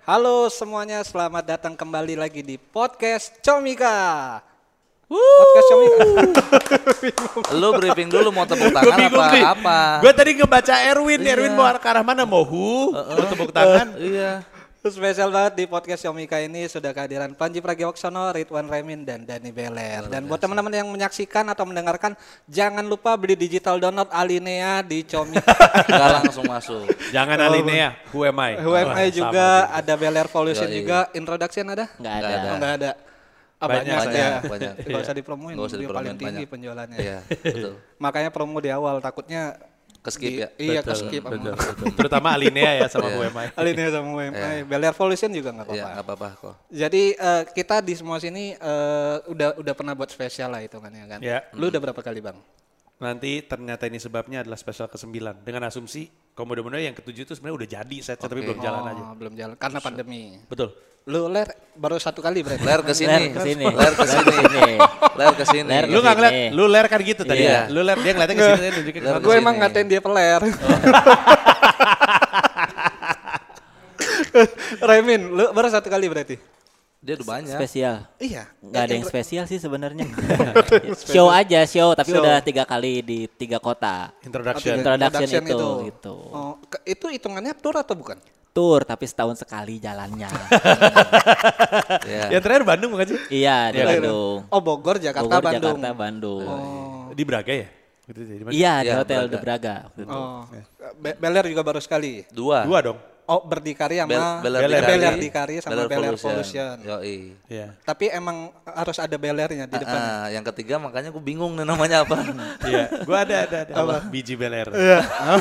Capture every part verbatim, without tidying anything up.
Halo semuanya, selamat datang kembali lagi di podcast Comika. Podcast Comika. Lu briefing dulu mau tepuk tangan apa nih. apa? Gue tadi ngebaca Erwin, Iya. Erwin mau ke arah mana? Mau hu, mau tepuk tangan. Iya. Spesial banget di podcast Comika ini sudah kehadiran Panji Pragiwaksono, Ridwan Remin, dan Dani Beler. Dan buat teman-teman yang menyaksikan atau mendengarkan, jangan lupa beli digital download Alinea di Comika. Gak langsung masuk. Jangan Alinea, who am I? H M I Oh, juga, sama ada Beler Volution Yoi. juga. Introduction ada? Nggak Nggak ada. ada. Oh, nggak ada. Ah, Banyak, banyak, banyak, ya. banyak. Nggak usah dipromoin, Nggak usah dia dipromoin, paling tinggi banyak. penjualannya. Iya, betul. Makanya promo di awal, takutnya Keskip di- ya. Iya, Betul, keskip. betul, betul. Terutama Alinea ya sama Iya. who am I. Alinea sama W M I. Iya. Beler Volution juga nggak Iya, apa-apa. nggak apa-apa kok. Jadi eh, kita di semua sini eh, udah udah pernah buat spesial lah itu kan ya kan. Ya. Lu udah berapa kali bang? Nanti ternyata ini sebabnya adalah spesial kesembilan. Dengan asumsi, kalau mudah-mudahan yang ketujuh itu sebenarnya udah jadi setnya tapi Oke. belum jalan Oh, aja. belum jalan karena pandemi. Betul. Lu ler baru satu kali berarti. Ler ke sini. Ler ke sini. Ler ke sini. Ler ke sini. Ler Lu nggak ngeliat, Sini. lu ler kan gitu tadi Iya. ya? Lu ler, dia ngeliatnya ke sini, dia nunjukin ke Ler sana. Gue kesini. emang ngatain dia peler. Remin, lu baru satu kali berarti. Dia udah banyak. Spesial. Iya. Nggak ada yang Intro- spesial sih sebenarnya. Show aja show, tapi Show. udah tiga kali di tiga kota. Introduction. Introduction Introduction itu, itu. gitu. Oh, ke- itu hitungannya tour atau bukan? Tour tapi setahun sekali jalannya. Iya. Yang terakhir Bandung bukan sih? Iya di Iya, Bandung. Oh, Bogor, Jakarta, Bogor, Bandung. Jakarta, Bandung. Di Braga ya? Gitu, di mana? Iya di Iya, Hotel Braga. The Braga. waktu itu. Oh. Be- Beler juga baru sekali. Dua. Dua dong. Oh, berdikari sama Bel- Beler Beler Dikari. Beler Dikari sama Beler Volution. Yoi. Iya. Tapi emang harus ada belernya di depan. Ah, yang ketiga makanya gue bingung nih namanya apa. Iya, gua ada ada ada. Apa? Biji Beler. Iya.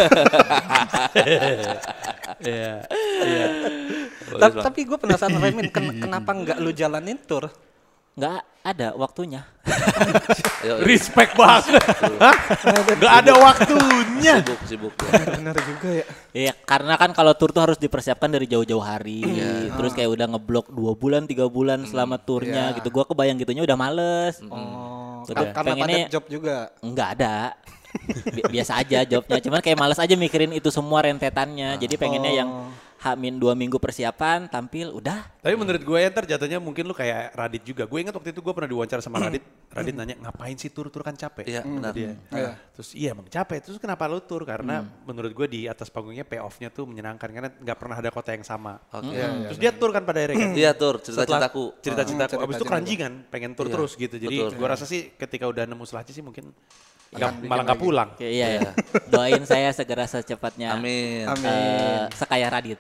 Iya. Iya. Ta- Tapi gue penasaran Remin, ken- kenapa nggak lu jalanin tour? Nggak ada waktunya. Yoi. Respect banget. Hah? Gak ada waktunya. Sibuk, sibuk. Benar juga ya. Iya, karena kan kalau tur tuh harus dipersiapkan dari jauh-jauh hari. Terus kayak udah ngeblok dua bulan, tiga bulan selama turnya iya. gitu. Gua kebayang gitunya udah males. Oh, Udah, ka- karena pengennya- padat job juga. Enggak ada. Bi- Biasa aja jobnya. Cuman kayak males aja mikirin itu semua rentetannya. Jadi pengennya yang H-min dua minggu persiapan, tampil, udah. Tapi menurut gue ya ntar jatuhnya mungkin lu kayak Radit juga. Gue ingat waktu itu gue pernah diwawancara sama Radit. Radit nanya ngapain sih tur-tur kan capek. Iya, benar. Dia. Iya. Terus iya emang capek. Terus kenapa lu tur? Karena menurut gue di atas panggungnya payoff-nya tuh menyenangkan. Karena nggak pernah ada kota yang sama. Oke. Terus dia tur kan pada akhirnya kan. Iya, tur cerita Setelah cintaku. Cerita-cintaku. Hmm, Abis itu cerita keranjingan. Pengen tur Iya, terus gitu. Jadi betul. gue rasa sih ketika udah nemu Selacih sih mungkin nggak- malah nggak pulang. Kayak iya ya. Doain saya segera secepatnya. Amin. eh, sekaya Radit.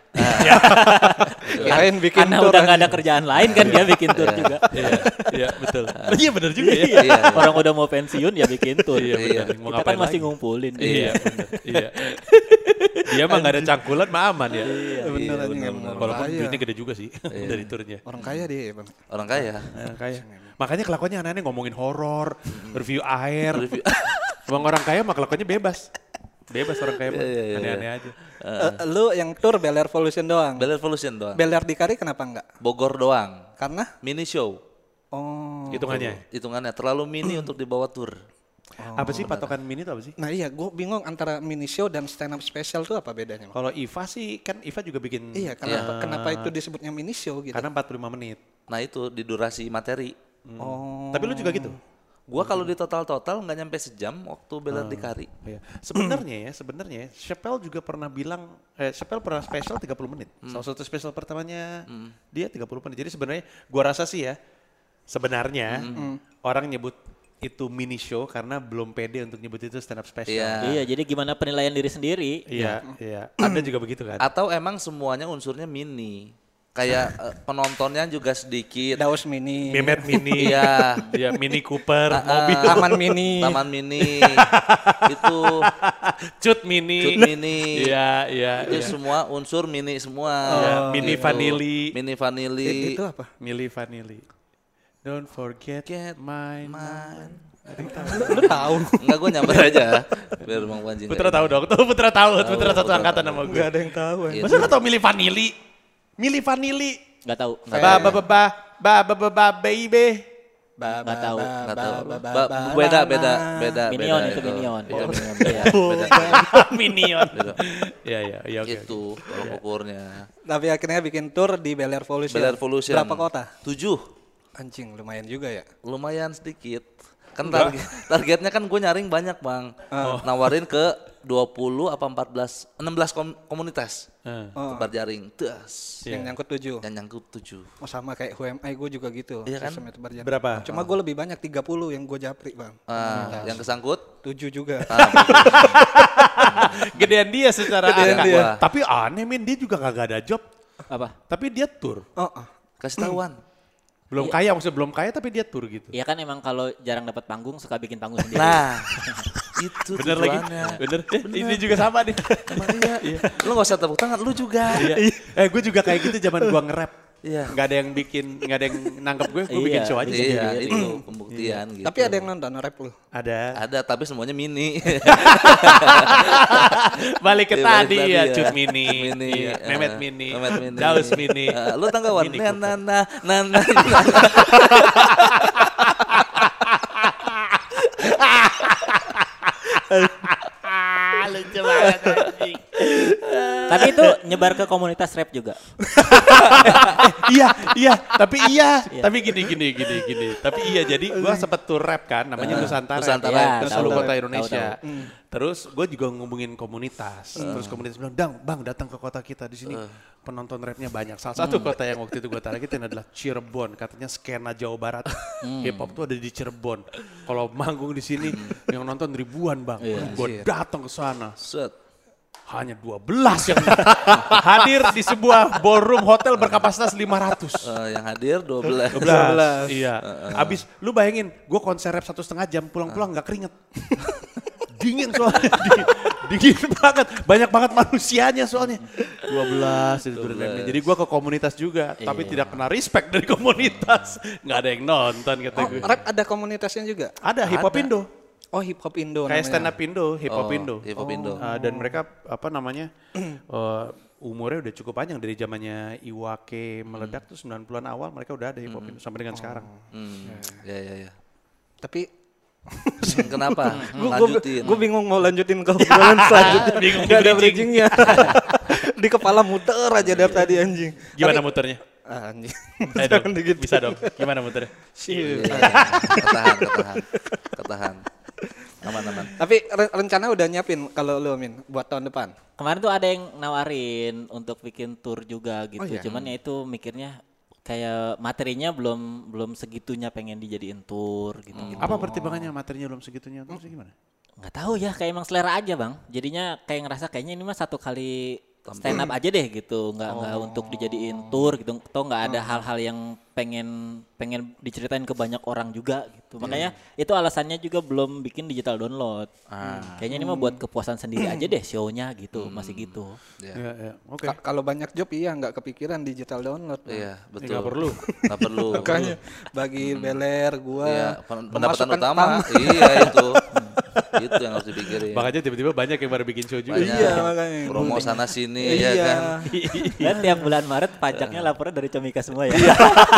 Kirain bikin Karena tour udah nggak ada aja. kerjaan lain kan dia bikin tur juga. Iya, iya betul. Iya bener juga ya. Iya, iya. Orang udah mau pensiun ya bikin tur. Iya, Iya. bener. Mau Kita kan ngapain masih lagi? ngumpulin. Iya, bener. Iya. Dia mah nggak ada cangkulan mah aman ya. Iya, bener anjing bener, emang bener. orang Walaupun kaya. duitnya gede juga sih dari turnya. Orang kaya dia ya bang. Orang kaya. Nah, kaya. Makanya kelakuannya aneh-aneh ngomongin horor, review air. Review. Emang orang kaya mah kelakuannya bebas. Bebas orang kaya mah. Iya, iya, iya. Aneh-aneh aja. Eh, lu yang tour Beler Volution doang. Beler Volution doang. Beler Dikari kenapa enggak? Bogor doang. Karena Mini show. oh. Hitungannya. Hitungannya terlalu mini untuk dibawa tur. Apa sih patokan mini itu apa sih? Nah iya, gue bingung antara mini show dan stand up special tuh apa bedanya? Bang? Kalau Iva sih kan Iva juga bikin. Iya, kenapa kenapa itu disebutnya mini show gitu? Karena empat puluh lima menit. Nah itu di durasi materi. Oh. Tapi lu juga gitu? Gua kalau di total-total nggak nyampe sejam waktu Beler Dikari. Iya. Sebenarnya ya, sebenarnya ya, Chappelle juga pernah bilang, eh, Chappelle pernah spesial tiga puluh menit. Salah satu spesial pertamanya dia tiga puluh menit. Jadi sebenarnya gua rasa sih ya, sebenarnya orang nyebut itu mini show karena belum pede untuk nyebut itu stand up special. Iya. Iya, jadi gimana penilaian diri sendiri? Iya, iya. Ada juga begitu kan? Atau emang semuanya unsurnya mini. Kayak eh, penontonnya juga sedikit. Daus mini. Memet mini, Iya. ya Mini Cooper, Ah, mobil, Taman mini. Taman mini. Itu cut mini, cut mini. Iya, iya, Itu iya. semua unsur mini semua. Iya, mini Gitu. vanili. Mini vanili. I- itu apa? Mili Vanilli. Don't forget Get mine. Man. Lu tahu? Enggak, gue nyamber aja. Biar Bang Panji. Putra tahu dong, tuh Putra tahu, Putra satu Putra angkatan tahu. sama gue. Gak ada yang tahu. Ya. Iya. Masa nggak tahu Mili Vanilli? Mili Vanilli. Nggak tahu. Nggak Ba ba ba ba ba ba ba ba baby. Ba, Nggak ba, tahu. ba, Nggak ba, tahu. ba, ba, Ba- ba, beda, lana. beda, beda, Minion beda itu Minion. Iya, Oh, Minion. Iya. Beda. Minion. Beda. Iya iya iya oke. Itu tolak ukurnya. Tapi akhirnya bikin tour di Bel Air Evolution. Bel Air Evolution. Berapa kota? Tujuh. Anjing, lumayan juga ya. Lumayan sedikit. Kan target, targetnya kan gue nyaring banyak bang. Oh. Nawarin ke dua puluh apa empat belas, enam belas kom- komunitas. Eh. Oh. Tebar jaring. Das. Yang nyangkut tujuh. Yang nyangkut tujuh. Oh sama kayak H M I gue juga gitu. Iya kan? sistemnya tebar jaring. Berapa? Cuma gue lebih banyak tiga puluh yang gue japri bang. Ah, yang kesangkut. Tujuh juga. Ah, Gedean dia secara Gedean angka. dia. Tapi aneh Min, dia juga kagak ada job. Apa? Tapi dia tour. Oh, oh. kasih tahuan. Belum kaya, maksudnya belum kaya tapi dia tour gitu. Iya kan emang kalau jarang dapat panggung suka bikin panggung sendiri. Nah, itu Bener lagi. tujuannya. Bener. Eh, ini juga sama nih. Emang iya. Lu gak usah tepuk tangan, lu juga. Iya. Eh gue juga kayak gitu zaman gua nge-rap. Iya. Nggak ada yang bikin, nggak ada yang nangkep gue, gue bikin Iya, show aja Iya, sendiri. itu pembuktian gitu. Tapi ada yang nonton rap lu? Ada. Ada, tapi semuanya mini. Balik ke Iya, balik tadi tadi ya, ya. Cut Mini, Mini, iya. eh, Memet Mini, Memet Mini. Daus Mini. Eh, lu tangga wan. Mini Nah, Cooper. nah, nah, nah, nah, nah. Lucu banget anjing. Tapi itu nyebar ke komunitas rap juga. Iya, iya, tapi iya, tapi gini, gini, gini, gini. Tapi iya, jadi gua sempet tour rap kan, namanya Nusantara. Nusantara. Ke Ya, seluruh tahu, kota tahu, Indonesia. tahu, tahu. Terus gue juga ngubungin komunitas. Terus komunitas bilang, "Dang, Bang, datang ke kota kita di sini. Penonton rapnya banyak." Salah satu kota yang waktu itu gue targetin adalah Cirebon. Katanya skena Jawa Barat. Hip hop tuh ada di Cirebon. Kalau manggung di sini yang nonton ribuan, Bang. Gue datang ke sana. Set. Hanya dua belas yang hadir di sebuah ballroom hotel berkapasitas lima ratus. Eh, yang hadir dua belas. dua belas. Iya. Abis lu bayangin, gue konser rap satu setengah jam, pulang-pulang nggak keringet. Dingin soalnya, Di- dingin banget. Banyak banget manusianya soalnya. dua belas itu dua belas. Jadi gue ke komunitas juga, tapi tidak kena respect dari komunitas. Nggak ada yang nonton kata Oh, gue. rap ada komunitasnya juga? Ada hip hop Ada. Indo, Oh hip hop Indo kayak namanya. stand up Indo, hip hop Oh, Indo. hip hop Indo. Uh, dan mereka apa namanya uh, umurnya udah cukup panjang dari zamannya Iwake meledak tuh sembilan puluhan awal mereka udah ada hip hop Indo sampai dengan sekarang. Hmm. Ya, ya, ya. Tapi Kenapa? gue Lanjutin. gue bingung mau lanjutin ke obrolan selanjutnya. Bingung Gak ada di bridging. bridgingnya. Di kepala muter aja dari tadi anjing. Gimana Tapi- muternya? Ah, anjing. Eh, dong, Jangan gitu. bisa dong. Gimana muternya? Sih. Iya, ketahan, ketahan, ketahan. Aman, aman. Tapi re- rencana udah nyiapin kalau lu Min buat tahun depan. Kemarin tuh ada yang nawarin untuk bikin tour juga gitu. Oh, iya? Cuman ya itu mikirnya kayak materinya belum belum segitunya pengen dijadiin tour gitu. gitu. Apa pertimbangannya materinya belum segitunya terus gimana? Nggak tahu ya, kayak emang selera aja bang. Jadinya kayak ngerasa kayaknya ini mah satu kali stand up aja deh gitu, nggak nggak untuk dijadiin tour gitu. Atau nggak ada hal-hal yang pengen pengen diceritain ke banyak orang juga gitu. Makanya itu alasannya juga belum bikin digital download. Kayaknya ini mah buat kepuasan sendiri aja deh show-nya gitu, masih gitu. Ya. Ya, ya. Oke. Ka- Kalau banyak job iya nggak kepikiran digital download. Bang. Iya, betul. Nggak perlu. Nggak perlu. Makanya bagi Beler gua Iya, pen- pendapatan pemasukan utama. Iya, itu. Itu yang harus dipikirin. Makanya tiba-tiba banyak yang baru bikin show juga. Banyak. Iya, makanya. Promo sana sini Iya. ya kan. Dan tiap bulan Maret pajaknya laporan dari Comika semua ya.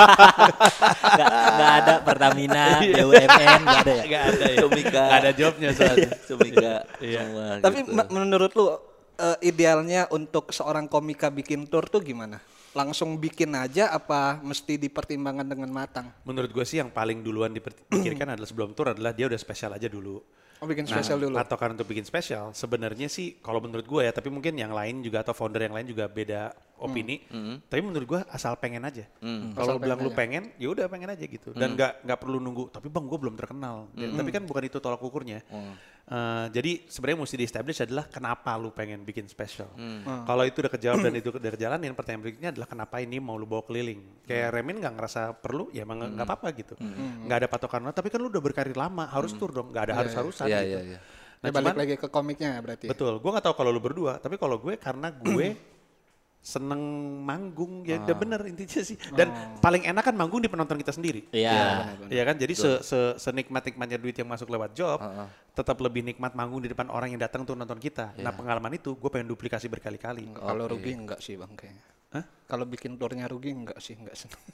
Nggak nggak ada Pertamina, B U M N, nggak ada ya. Nggak ada ya. Comika. Nggak ada jobnya soalnya. Comika Iya. semua. Tapi gitu. me- menurut lu eh, idealnya untuk seorang komika bikin tour tuh gimana? Langsung bikin aja apa mesti dipertimbangkan dengan matang? Menurut gue sih yang paling duluan dipikirkan adalah sebelum tour adalah dia udah spesial aja dulu. Oh bikin Nah, spesial dulu. patokan untuk bikin spesial sebenarnya sih kalau menurut gue ya, tapi mungkin yang lain juga atau founder yang lain juga beda opini. Tapi menurut gue asal pengen aja. Kalau Asal lu bilang pengen lu pengen, ya udah pengen aja gitu. Dan nggak nggak perlu nunggu. Tapi bang gue belum terkenal. Ya, tapi kan bukan itu tolak ukurnya. Eh, jadi sebenarnya mesti di-establish adalah kenapa lu pengen bikin spesial. Kalau itu udah kejawab dan itu udah kejalanin, pertanyaan berikutnya adalah kenapa ini mau lu bawa keliling. Kayak Remin nggak ngerasa perlu, ya emang nggak apa-apa gitu. Nggak ada patokan. Tapi kan lu udah berkarir lama, harus tur dong. Nggak ada harus-harusan Iya, gitu. iya, iya. Nah, balik lagi ke komiknya berarti. Betul, gue nggak tahu kalau lu berdua, tapi kalau gue karena gue seneng manggung ya udah bener intinya sih. Dan paling enak kan manggung di penonton kita sendiri. Iya. Iya kan, jadi se, se, senikmat-nikmatnya duit yang masuk lewat job, tetap lebih nikmat manggung di depan orang yang datang tuh nonton kita. Nah pengalaman itu gue pengen duplikasi berkali-kali. Kalau rugi enggak sih bang kayaknya. Hah? Kalau bikin tournya rugi enggak sih, enggak seneng.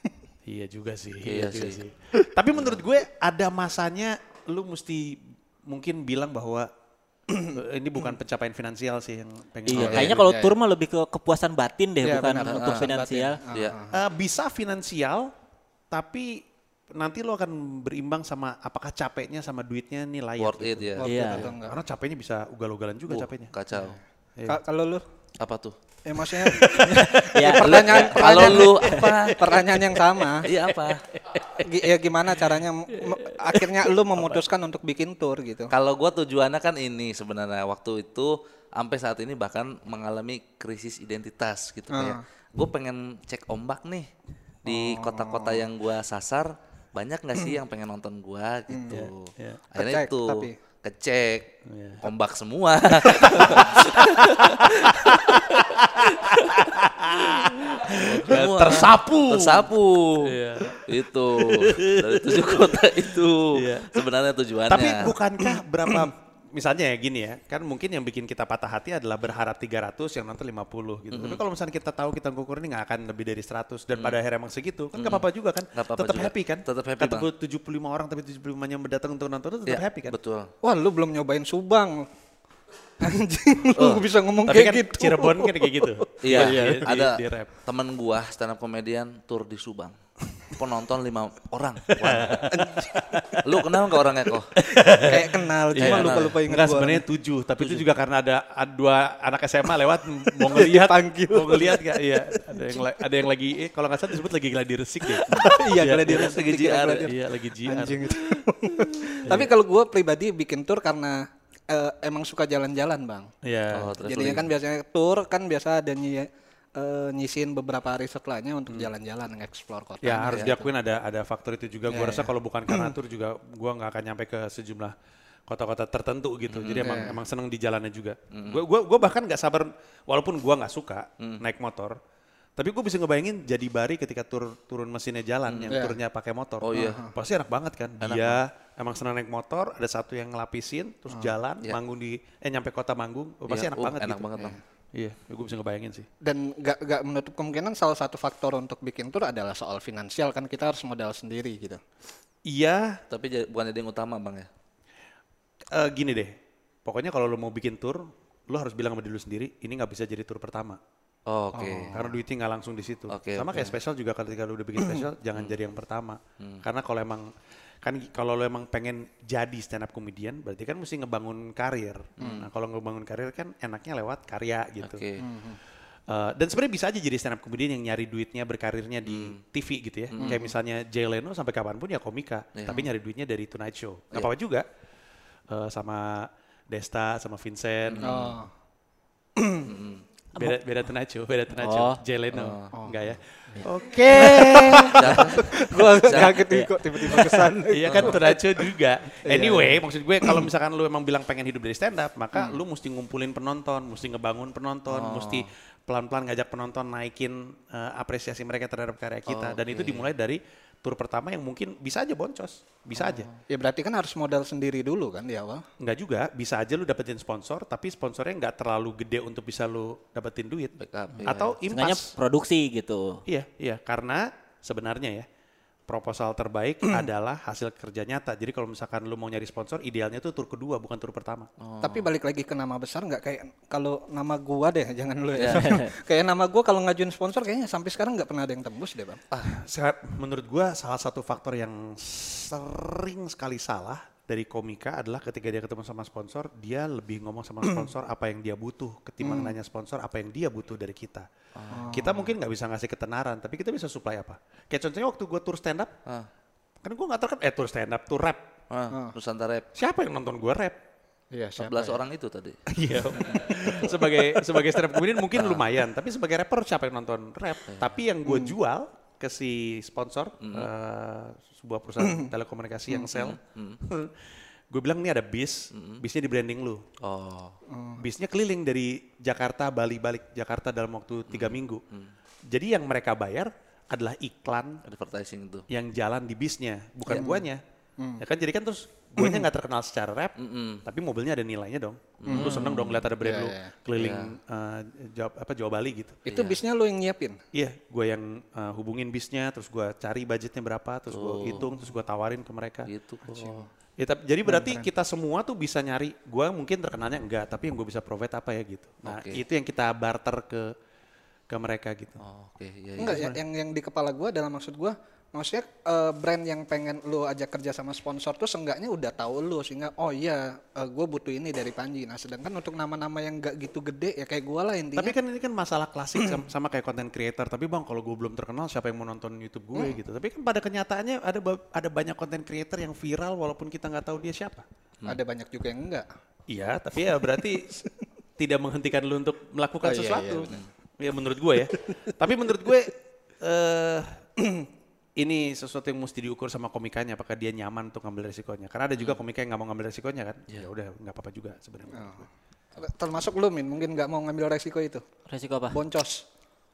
Iya juga sih. Iya juga sih. Tapi menurut gue ada masanya lu mesti mungkin bilang bahwa ini bukan pencapaian finansial sih yang pengen. Iya, lo- kayaknya iya, kalau iya. tur mah lebih ke kepuasan batin deh, Iya, bukan benar. untuk Ah, finansial. batin. Iya. Eh, bisa finansial, tapi nanti lo akan berimbang sama apakah capeknya sama duitnya nih layak. Worth gitu. it ya. Worth Iya. it atau enggak. Karena capeknya bisa ugal-ugalan juga Uh, capeknya. Kacau. Ka- Kalau lu, Apa tuh? ya maksudnya Ya, pertanyaan, Kalau pertanyaan, lu apa? pertanyaan yang sama. Iya apa? Gi- Ya gimana caranya m- m- akhirnya lu memutuskan untuk bikin tour gitu? Kalau gua tujuannya kan ini sebenarnya waktu itu sampai saat ini bahkan mengalami krisis identitas gitu kayak gue pengen cek ombak nih di kota-kota yang gua sasar banyak nggak sih yang pengen nonton gua gitu. Iya, iya. Akhirnya Kecek, itu tapi. kecek ombak semua. Semua. Tersapu. Tersapu. Itu dari tujuh kota itu sebenarnya tujuannya. Tapi bukankah berapa misalnya ya gini ya, kan mungkin yang bikin kita patah hati adalah berharap tiga ratus yang nonton lima puluh gitu. Tapi kalau misalnya kita tahu kita ngukur ini nggak akan lebih dari seratus dan pada akhirnya emang segitu, kan nggak apa-apa juga kan. Nggak apa-apa Tetap juga. happy kan. Tetap happy, Kata Bang. gue tujuh puluh lima orang tapi tujuh puluh lima yang datang untuk nonton itu tetap Ya, happy kan. betul. Wah, lu belum nyobain Subang. Anjing, lu bisa ngomong Tapi kayak kan gitu. Cirebon kan kayak gitu. Iya, Di- di- ada di rap. temen gua stand up comedian tur di Subang. Penonton lima orang. Wah. Lu kenal nggak orangnya kok? Kayak kenal, cuma Iya, lupa-lupa ingat Enggak gua. sebenarnya tujuh, tapi itu juga karena ada ada dua anak S M A lewat mau ngelihat, mau ngelihat nggak? Iya, ada yang la- ada yang lagi, eh, kalau nggak salah disebut lagi gladi resik deh. Iya, gladi Lagi resik, J R. gladi- Iya, lagi G R. Anjing itu. Tapi kalau gue pribadi bikin tour karena eh, emang suka jalan-jalan, Bang. Iya. Oh, traveling. Jadinya kan biasanya tour kan biasa ada nyi, eh, nyisin beberapa hari setelahnya untuk jalan-jalan nge-explore kota. Ya harus diakuin ada ada faktor itu juga. Gua Iya, rasa kalau bukan karena tur juga gua nggak akan nyampe ke sejumlah kota-kota tertentu gitu. Jadi emang emang seneng di jalannya juga. Gua gua gua bahkan nggak sabar walaupun gua nggak suka naik motor. Tapi gue bisa ngebayangin jadi Bari ketika tur turun mesinnya jalan yang Iya. turunnya pakai motor. Oh, iya. Pasti enak banget kan. Dia emang senang naik motor, ada satu yang ngelapisin terus jalan Iya. manggung di eh nyampe kota manggung. Oh, pasti Iya, enak uh, banget enak gitu. banget, Bang. Iya, gue bisa ngebayangin sih. Dan gak, gak menutup kemungkinan salah satu faktor untuk bikin tour adalah soal finansial kan kita harus modal sendiri gitu. Iya, Tapi ja- bukan jadi yang utama, Bang ya. eh, gini deh. Pokoknya kalau lo mau bikin tour, lo harus bilang sama diri lo sendiri, ini nggak bisa jadi tour pertama. Oh, Oke. Karena duitnya nggak langsung di situ. Oke, Sama oke. kayak spesial juga ketika lo udah bikin spesial, jangan jadi yang pertama. Karena kalau emang kan kalau lo emang pengen jadi stand up comedian, berarti kan mesti ngebangun karir. Nah kalau ngebangun karir kan enaknya lewat karya gitu. Oke. Uh, dan sebenarnya bisa aja jadi stand up comedian yang nyari duitnya berkarirnya di T V gitu ya. Kayak misalnya Jay Leno sampai kapanpun ya komika, tapi nyari duitnya dari Tonight Show. Nggak apa-apa juga. Uh, sama Desta, sama Vincent. Oh. Beda beda Tonight Show, beda Tonight Oh. Show. Jay Leno. Enggak ya. Oke. Gue kaget nih kok tiba-tiba kesan. Iya kan Tonight Show juga. Anyway, maksud gue kalau misalkan lu emang bilang pengen hidup dari stand up, maka lu mesti ngumpulin penonton, mesti ngebangun penonton, mesti pelan-pelan ngajak penonton naikin eh, apresiasi mereka terhadap karya kita. Dan itu dimulai dari tur pertama yang mungkin bisa aja boncos, bisa aja. Ya berarti kan harus modal sendiri dulu kan di awal. Enggak juga, bisa aja lu dapetin sponsor, tapi sponsornya nggak terlalu gede untuk bisa lu dapetin duit. Backup, iya. Atau Seenggaknya impas. produksi gitu. Iya, iya, karena sebenarnya ya proposal terbaik adalah hasil kerja nyata. Jadi kalau misalkan lu mau nyari sponsor, idealnya tuh tur kedua bukan tur pertama. Tapi balik lagi ke nama besar nggak kayak kalau nama gua deh, jangan lu ya. Kayak nama gua kalau ngajuin sponsor kayaknya sampai sekarang nggak pernah ada yang tembus deh, Bang. Ah, sehat- menurut gua salah satu faktor yang sering sekali salah dari komika adalah ketika dia ketemu sama sponsor, dia lebih ngomong sama sponsor apa yang dia butuh ketimbang nanya sponsor apa yang dia butuh dari kita. Kita mungkin nggak bisa ngasih ketenaran, tapi kita bisa supply apa. Kayak contohnya waktu gua tour stand up, Ah, kan gua nggak tahu kan, eh tour stand up, tour rap. ah, Nusantara Rap. Siapa yang nonton gua rap? Iya, empat belas orang itu tadi. Iya. sebagai sebagai stand up comedian mungkin lumayan, tapi sebagai rapper siapa yang nonton rap? Tapi yang gue jual ke si sponsor eh, sebuah perusahaan telekomunikasi yang sell, gue bilang ini ada bis, bisnya di branding lu. Oh. Bisnya keliling dari Jakarta, Bali, balik Jakarta dalam waktu tiga minggu. Jadi yang mereka bayar adalah iklan Advertising itu. yang jalan di bisnya, bukan guanya. Hmm. Ya kan jadi kan terus gue nya nggak terkenal secara rap, mm-mm. tapi mobilnya ada nilainya dong. Mm. Lu seneng dong lihat ada brand yeah, lu yeah. keliling yeah. uh, Jawa, apa Jawa Bali gitu. Itu yeah. bisnya lu yang nyiapin? Iya, gue yang uh, hubungin bisnya, terus gue cari budgetnya berapa, terus oh. gue hitung, terus gue tawarin ke mereka. Gitu kok. Ya, tapi, jadi berarti keren, kita semua tuh bisa nyari, gue mungkin terkenalnya enggak, tapi yang gue bisa provide apa ya gitu. Nah okay. itu yang kita barter ke ke mereka gitu. Oh, Oke, okay. ya, enggak ya, yang yang di kepala gue dalam maksud gue, maksudnya uh, brand yang pengen lu ajak kerja sama sponsor tuh seenggaknya udah tahu lu sehingga oh iya uh, gue butuh ini dari Panji. Nah sedangkan untuk nama-nama yang gak gitu gede ya kayak gue lah intinya. Tapi kan ini kan masalah klasik sama, sama kayak content creator. Tapi bang kalau gue belum terkenal siapa yang mau nonton YouTube gue hmm. gitu. Tapi kan pada kenyataannya ada ada banyak content creator yang viral walaupun kita nggak tahu dia siapa. Hmm. Ada banyak juga yang enggak. Iya tapi ya berarti tidak menghentikan lu untuk melakukan oh, sesuatu. Iya, iya, ya menurut gue ya. Tapi menurut gue uh, ini sesuatu yang mesti diukur sama komikanya, apakah dia nyaman untuk ngambil resikonya. Karena ada juga komika yang nggak mau ngambil resikonya kan. Ya udah nggak apa-apa juga sebenarnya. Oh. Termasuk lu Min, mungkin nggak mau ngambil resiko itu. Resiko apa? Boncos,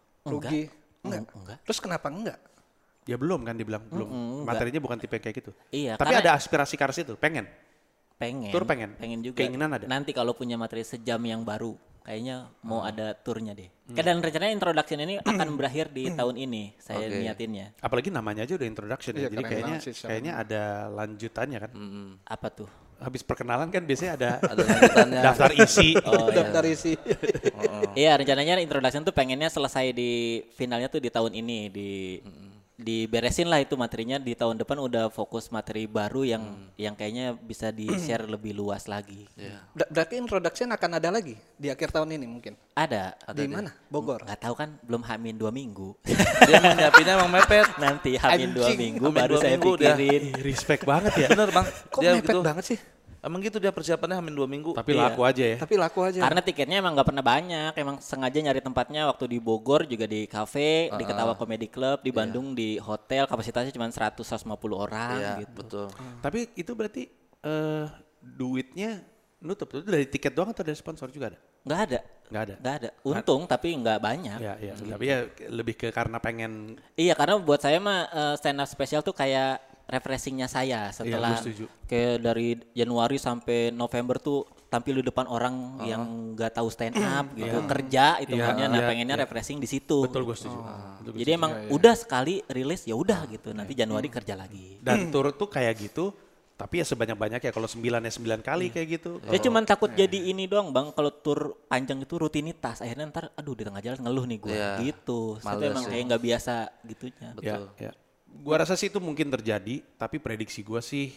rugi. Enggak. Enggak. Enggak. Terus kenapa enggak? Ya belum kan dibilang belum. Mm-mm, materinya bukan tipe kayak gitu. Iya. Tapi ada aspirasi Cars itu, pengen. Pengen. Tur pengen. Pengen juga. Keinginan ada. Nanti kalau punya materi sejam yang baru. Kayaknya mau hmm. ada turnya deh. Hmm. Dan rencananya introduction ini akan berakhir di tahun ini. Saya okay. niatinnya. Apalagi namanya aja udah introduction ya. Iya, jadi kayaknya sih, kayaknya ada lanjutannya kan. Hmm. Apa tuh? Habis perkenalan kan biasanya ada ada lanjutannya. Daftar isi. Oh, iya. Daftar isi. oh. Iya rencananya introduction tuh pengennya selesai di finalnya tuh di tahun ini di. Hmm. diberesin lah itu materinya di tahun depan udah fokus materi baru yang hmm. yang kayaknya bisa di-share lebih luas lagi. Yeah. Ber- berarti introduction akan ada lagi di akhir tahun ini mungkin? Ada. Di mana? Bogor? Gak tahu kan belum hamin dua minggu. Dia menyiapinnya emang mepet. Nanti hamin dua minggu Amin baru dua saya minggu pikirin. Dia. Respect banget ya. Bener bang. Kok dia mepet gitu. banget sih? Emang gitu dia persiapannya hamin dua minggu. Tapi iya. laku aja ya. Tapi laku aja. Karena tiketnya emang gak pernah banyak. Emang sengaja nyari tempatnya waktu di Bogor juga di kafe, uh-uh. di Ketawa Comedy Club, di Bandung yeah. di hotel kapasitasnya cuma seratus sampai seratus lima puluh orang yeah, gitu. Betul. Hmm. Tapi itu berarti uh, duitnya nutup itu dari tiket doang atau dari sponsor juga ada? Gak ada. Gak ada. Gak ada. Untung tapi gak banyak. Iya, iya. Hmm. Tapi ya lebih ke karena pengen. Iya, karena buat saya mah uh, stand up spesial tuh kayak refreshingnya saya setelah iya, kayak dari Januari sampai November tuh tampil di depan orang uh. yang nggak tahu stand up gitu yeah. kerja itu yeah, makanya nah yeah, pengennya yeah. refreshing di situ. Betul gue setuju. Oh. Betul, Jadi setuju. emang ya, ya. udah sekali rilis ya udah gitu nanti Januari hmm. kerja lagi. Dan tur tuh kayak gitu. Tapi ya sebanyak-banyak ya kalau sembilan ya sembilan kali hmm. kayak gitu. Saya cuman takut yeah. jadi ini doang bang kalau tur panjang itu rutinitas akhirnya ntar aduh di tengah jalan ngeluh nih gue yeah. gitu. Saya emang kayak nggak biasa gitunya. Betul. Ya, ya. Gua rasa sih itu mungkin terjadi, tapi prediksi gua sih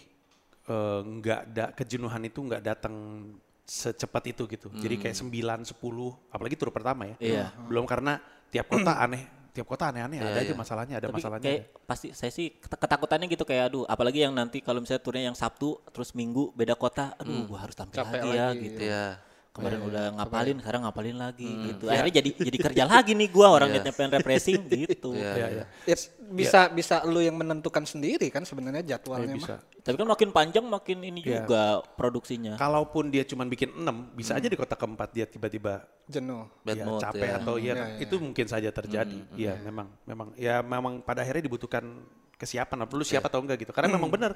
nggak uh, da kejenuhan itu nggak datang secepat itu gitu. Hmm. Jadi kayak sembilan, sepuluh, apalagi tur pertama ya. Iya. Belum karena tiap kota aneh, tiap kota aneh-aneh yeah, ada aja yeah. masalahnya, ada tapi masalahnya. Kayak ada. pasti saya sih ketakutannya gitu kayak aduh, apalagi yang nanti kalau misalnya turnya yang Sabtu terus Minggu beda kota, aduh hmm. gua harus tampil Capek lagi, lagi ya gitu. Iya. Kemarin yeah, udah yeah, ngapalin, yeah. sekarang ngapalin lagi hmm. gitu. Akhirnya jadi jadi kerja lagi nih gua orang yeah. niatnya pengen refreshing gitu. Yeah, ya, yeah. ya. Ya, bisa yeah. bisa lu yang menentukan sendiri kan sebenarnya jadwalnya ya, bisa. mah. Tapi kan makin panjang makin ini Yeah. juga produksinya. Kalaupun dia cuma bikin enam, bisa hmm. aja di kota keempat dia tiba-tiba jenuh, Bad ya, mood, capek ya. atau ya, ya, ya itu mungkin saja terjadi. Hmm, Iya, hmm. memang memang ya memang pada akhirnya dibutuhkan kesiapan. Lu siap yeah. atau enggak gitu. Karena memang benar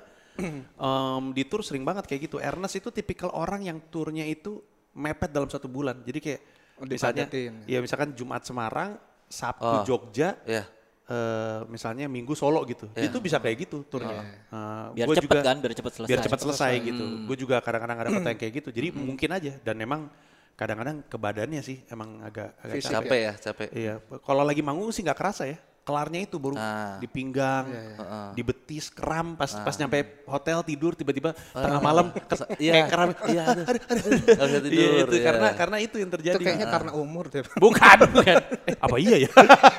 um, di tour sering banget kayak gitu. Ernest itu tipikal orang yang turnya itu mepet dalam satu bulan. Jadi kayak oh, misalnya dipadetin. ya misalkan Jumat Semarang, Sabtu Oh. Jogja, Yeah. uh, misalnya Minggu Solo gitu. Yeah. Itu bisa kayak gitu turnya. Oh. Uh, Biar gua cepet juga, kan, biar cepet selesai. Biar cepat selesai, selesai. gitu. Hmm. Gue juga kadang-kadang ada kota yang kayak gitu. Jadi mungkin aja dan memang kadang-kadang ke badannya sih emang agak agak Fisik capek. Capek ya, capek. Iya, kalau lagi manggung sih nggak kerasa ya. Kelarnya itu baru Ah. di pinggang, Iya, iya. Uh-uh. di betis, kram pas Ah. pas nyampe hotel tidur tiba-tiba tengah malam kes- Iya. kayak kram. Iya, aduh. Nggak bisa tidur. Iya itu ya. karena karena itu yang terjadi. Itu kayaknya Ah. karena umur deh. Bukan, bukan. Eh, apa iya ya?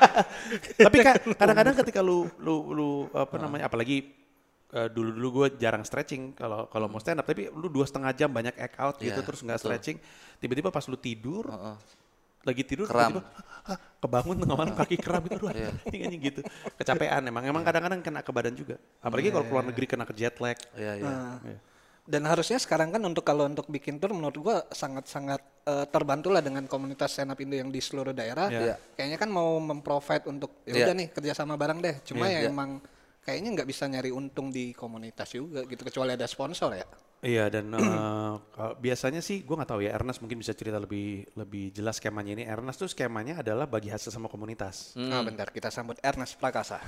Tapi ka- kadang-kadang ketika lu lu lu apa namanya apalagi uh, dulu-dulu gue jarang stretching kalau kalau mau stand up, tapi lu dua setengah jam banyak act out gitu Iya, terus nggak betul. stretching, tiba-tiba pas lu tidur Uh-uh. lagi tidur Kram. tiba-tiba ah, kebangun tengah malam kaki kram itu aduh Iya. anjing gitu kecapean emang emang kadang-kadang kena ke badan juga apalagi kalau keluar negeri kena ke jet lag. Iya, iya. Nah, Iya. dan harusnya sekarang kan untuk kalau untuk bikin tour menurut gua sangat-sangat uh, terbantu lah dengan komunitas stand up Indo yang di seluruh daerah. Iya. Kayaknya kan mau memprovide untuk ya Iya. udah nih kerjasama bareng deh. Cuma Iya. ya emang kayaknya nggak bisa nyari untung di komunitas juga gitu kecuali ada sponsor ya. Iya dan uh, kalau biasanya sih gue nggak tahu ya, Ernest mungkin bisa cerita lebih lebih jelas skemanya ini. Ernest tuh skemanya adalah bagi hasil sama komunitas. Hmm. Ah bentar, kita sambut Ernest Prakasa.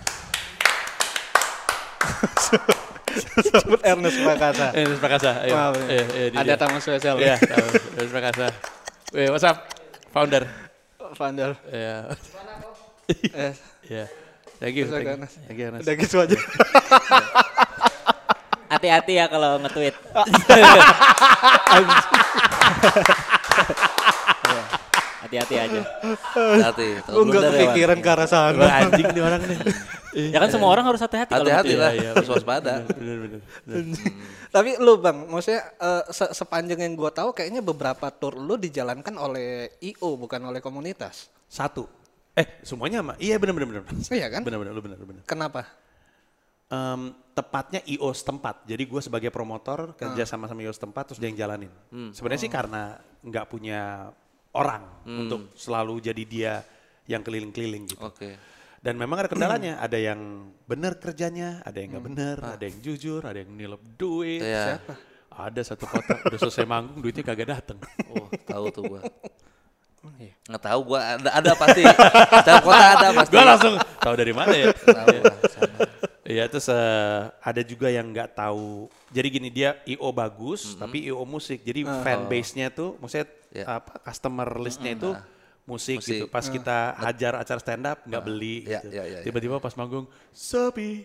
Sambut Ernest Prakasa. Ernest Prakasa, iya. Wah, Iya, iya, dia. ada tamu spesial. Iya, tahu. Ernest Prakasa. Weh, what's up? Founder. Founder. Iya. Eh, Iya. Thank you. Terus Thank you, Ernest. Thank you, Ernest. udah gitu aja. Hati-hati ya kalau nge-tweet. Hati-hati aja. Hati. Gue nggak kepikiran ke arah sana. Wah, anjing nih orang nih. Ya kan semua orang harus hati-hati kalau Hati-hati nge-tweet. lah, Iya, harus waspada. Bener-bener. Tapi lu bang, maksudnya eh, se- sepanjang yang gue tahu kayaknya beberapa tour lu dijalankan oleh I O bukan oleh komunitas. Satu. Eh, semuanya sama. Iya bener-bener. Iya kan? Bener-bener, lu bener, lu bener. Kenapa? Um, tepatnya I O setempat. Jadi gue sebagai promotor kerja sama sama I O setempat terus dia yang jalanin. Sebenarnya sih karena nggak punya orang untuk selalu jadi dia yang keliling-keliling gitu. Oke. Dan memang ada kendalanya. Ada yang benar kerjanya, ada yang nggak benar, ada yang jujur, ada yang nilep duit. Iya. Siapa? Ada satu kota udah selesai manggung duitnya kagak dateng. Oh, tahu tuh gua. Nggak tahu gua ada ada pasti. Setiap kota ada pasti. Gue langsung tahu dari mana ya? Tahu lah, sama. Iya terus uh, ada juga yang nggak tahu. Jadi gini dia I O bagus, tapi I O musik. Jadi fan base-nya tuh, maksudnya Ya. apa customer list-nya itu musik, Musik. gitu. Pas kita hajar acara stand up nggak beli. Ya, gitu. ya, ya, ya. Tiba-tiba pas manggung sepi.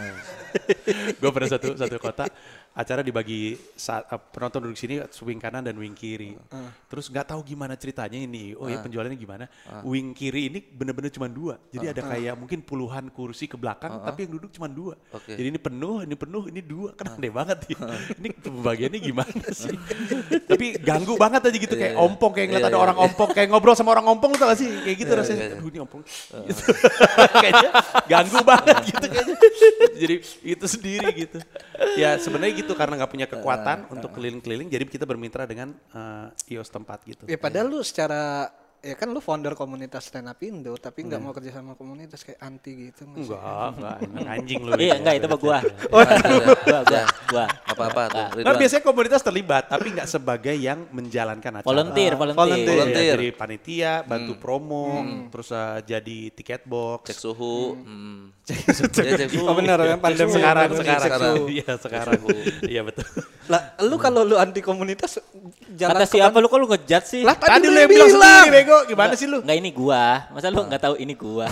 Gue pernah satu satu kota acara dibagi saat uh, penonton duduk sini wing kanan dan wing kiri. Terus nggak tahu gimana ceritanya ini. Oh ya penjualannya gimana? Wing kiri ini bener-bener cuma dua. Jadi ada kayak mungkin puluhan kursi ke belakang, tapi yang duduk cuma dua. Oke. Jadi ini penuh, ini penuh, ini dua. Kan aneh banget ya. Ini pembagiannya gimana sih? Tapi ganggu banget aja gitu kayak Iya, iya. ompong, kayak ngeliat Iya, ada iya, orang ompong, kayak ngobrol sama orang ompong lu tau gak sih? Kayak gitu Iya, rasanya. iya, iya. Aduh ini ompong. Gitu. Kayaknya ganggu banget gitu kayaknya. Jadi itu sendiri gitu. Ya sebenarnya gitu karena nggak punya kekuatan untuk keliling-keliling. Jadi kita bermitra dengan uh, I O setempat gitu. Ya padahal lu secara ya kan lu founder komunitas stand up Indo tapi nggak mau kerja sama komunitas kayak anti gitu. maksudnya. Enggak, enggak, emang anjing lu. Iya enggak itu mah gua. Oh, Gua gua gua. Apa-apa tuh. Kan Ridwan. biasanya komunitas terlibat, tapi nggak sebagai yang menjalankan acara. Volunteer, volunteer. volunteer. Volunteer. Ya, jadi panitia, bantu promo, terus uh, jadi tiket box. Cek suhu. Hmm. Cek Ya, cek suhu. Oh benar kan pandemi sekarang, pandemi sekarang, cek suhu. Iya sekarang, iya betul. Lah lu kalau lu anti komunitas jalan Kata ke siapa pan- lu kok lu ngejat sih? Lah Tadi lu yang bilang sendiri, bego. Gimana sih lu? Enggak ini gua. Masa lu enggak tahu ini gua?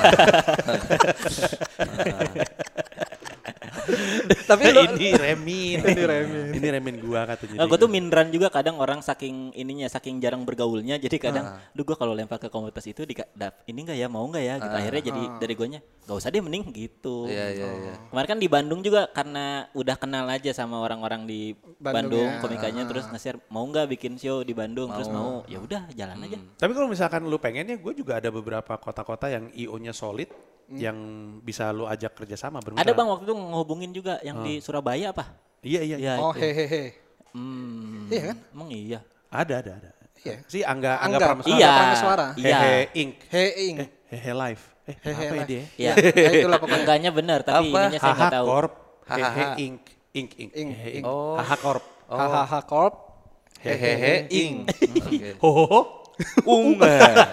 Tapi lu ini remin, ini remin, ini remin gua katanya. Nah, gue tuh minderan juga kadang orang saking ininya, saking jarang bergaulnya, jadi kadang, duh gue kalau lempar ke komunitas itu di ini nggak ya, mau nggak ya, gitu. Akhirnya jadi dari guanya, nggak usah deh, mending gitu. Iya, iya, iya. Kemarin kan di Bandung juga karena udah kenal aja sama orang-orang di Bandung Bandung, ya. komikanya, terus nge-share mau nggak bikin show di Bandung, terus mau, ya udah jalan aja. Tapi kalau misalkan lu pengennya, gue juga ada beberapa kota-kota yang I O-nya solid, yang bisa lu ajak kerjasama bermitra. Ada bang waktu itu ngehubungin juga yang di Surabaya apa? Iya iya. Iya. oh itu. hehehe. Hmm, Iya kan? Emang iya. Ada ada ada. Iya. Si Angga Angga Angga, Prameswara. Iya. Prameswara. Iya. Hehe Inc. He ing. Eh, Hehe Live. Eh, Hehe apa ya Live. dia? Iya. Ya, itulah pokoknya. Enggaknya benar, tapi Apa? ininya saya Haha nggak tahu. Corp. Hahaha. Hehe Inc. Inc. Inc. Inc. Hehe Inc. Oh. Haha Corp. Hahaha Corp. Hehehe ing. Oke. Hohoho. Unga.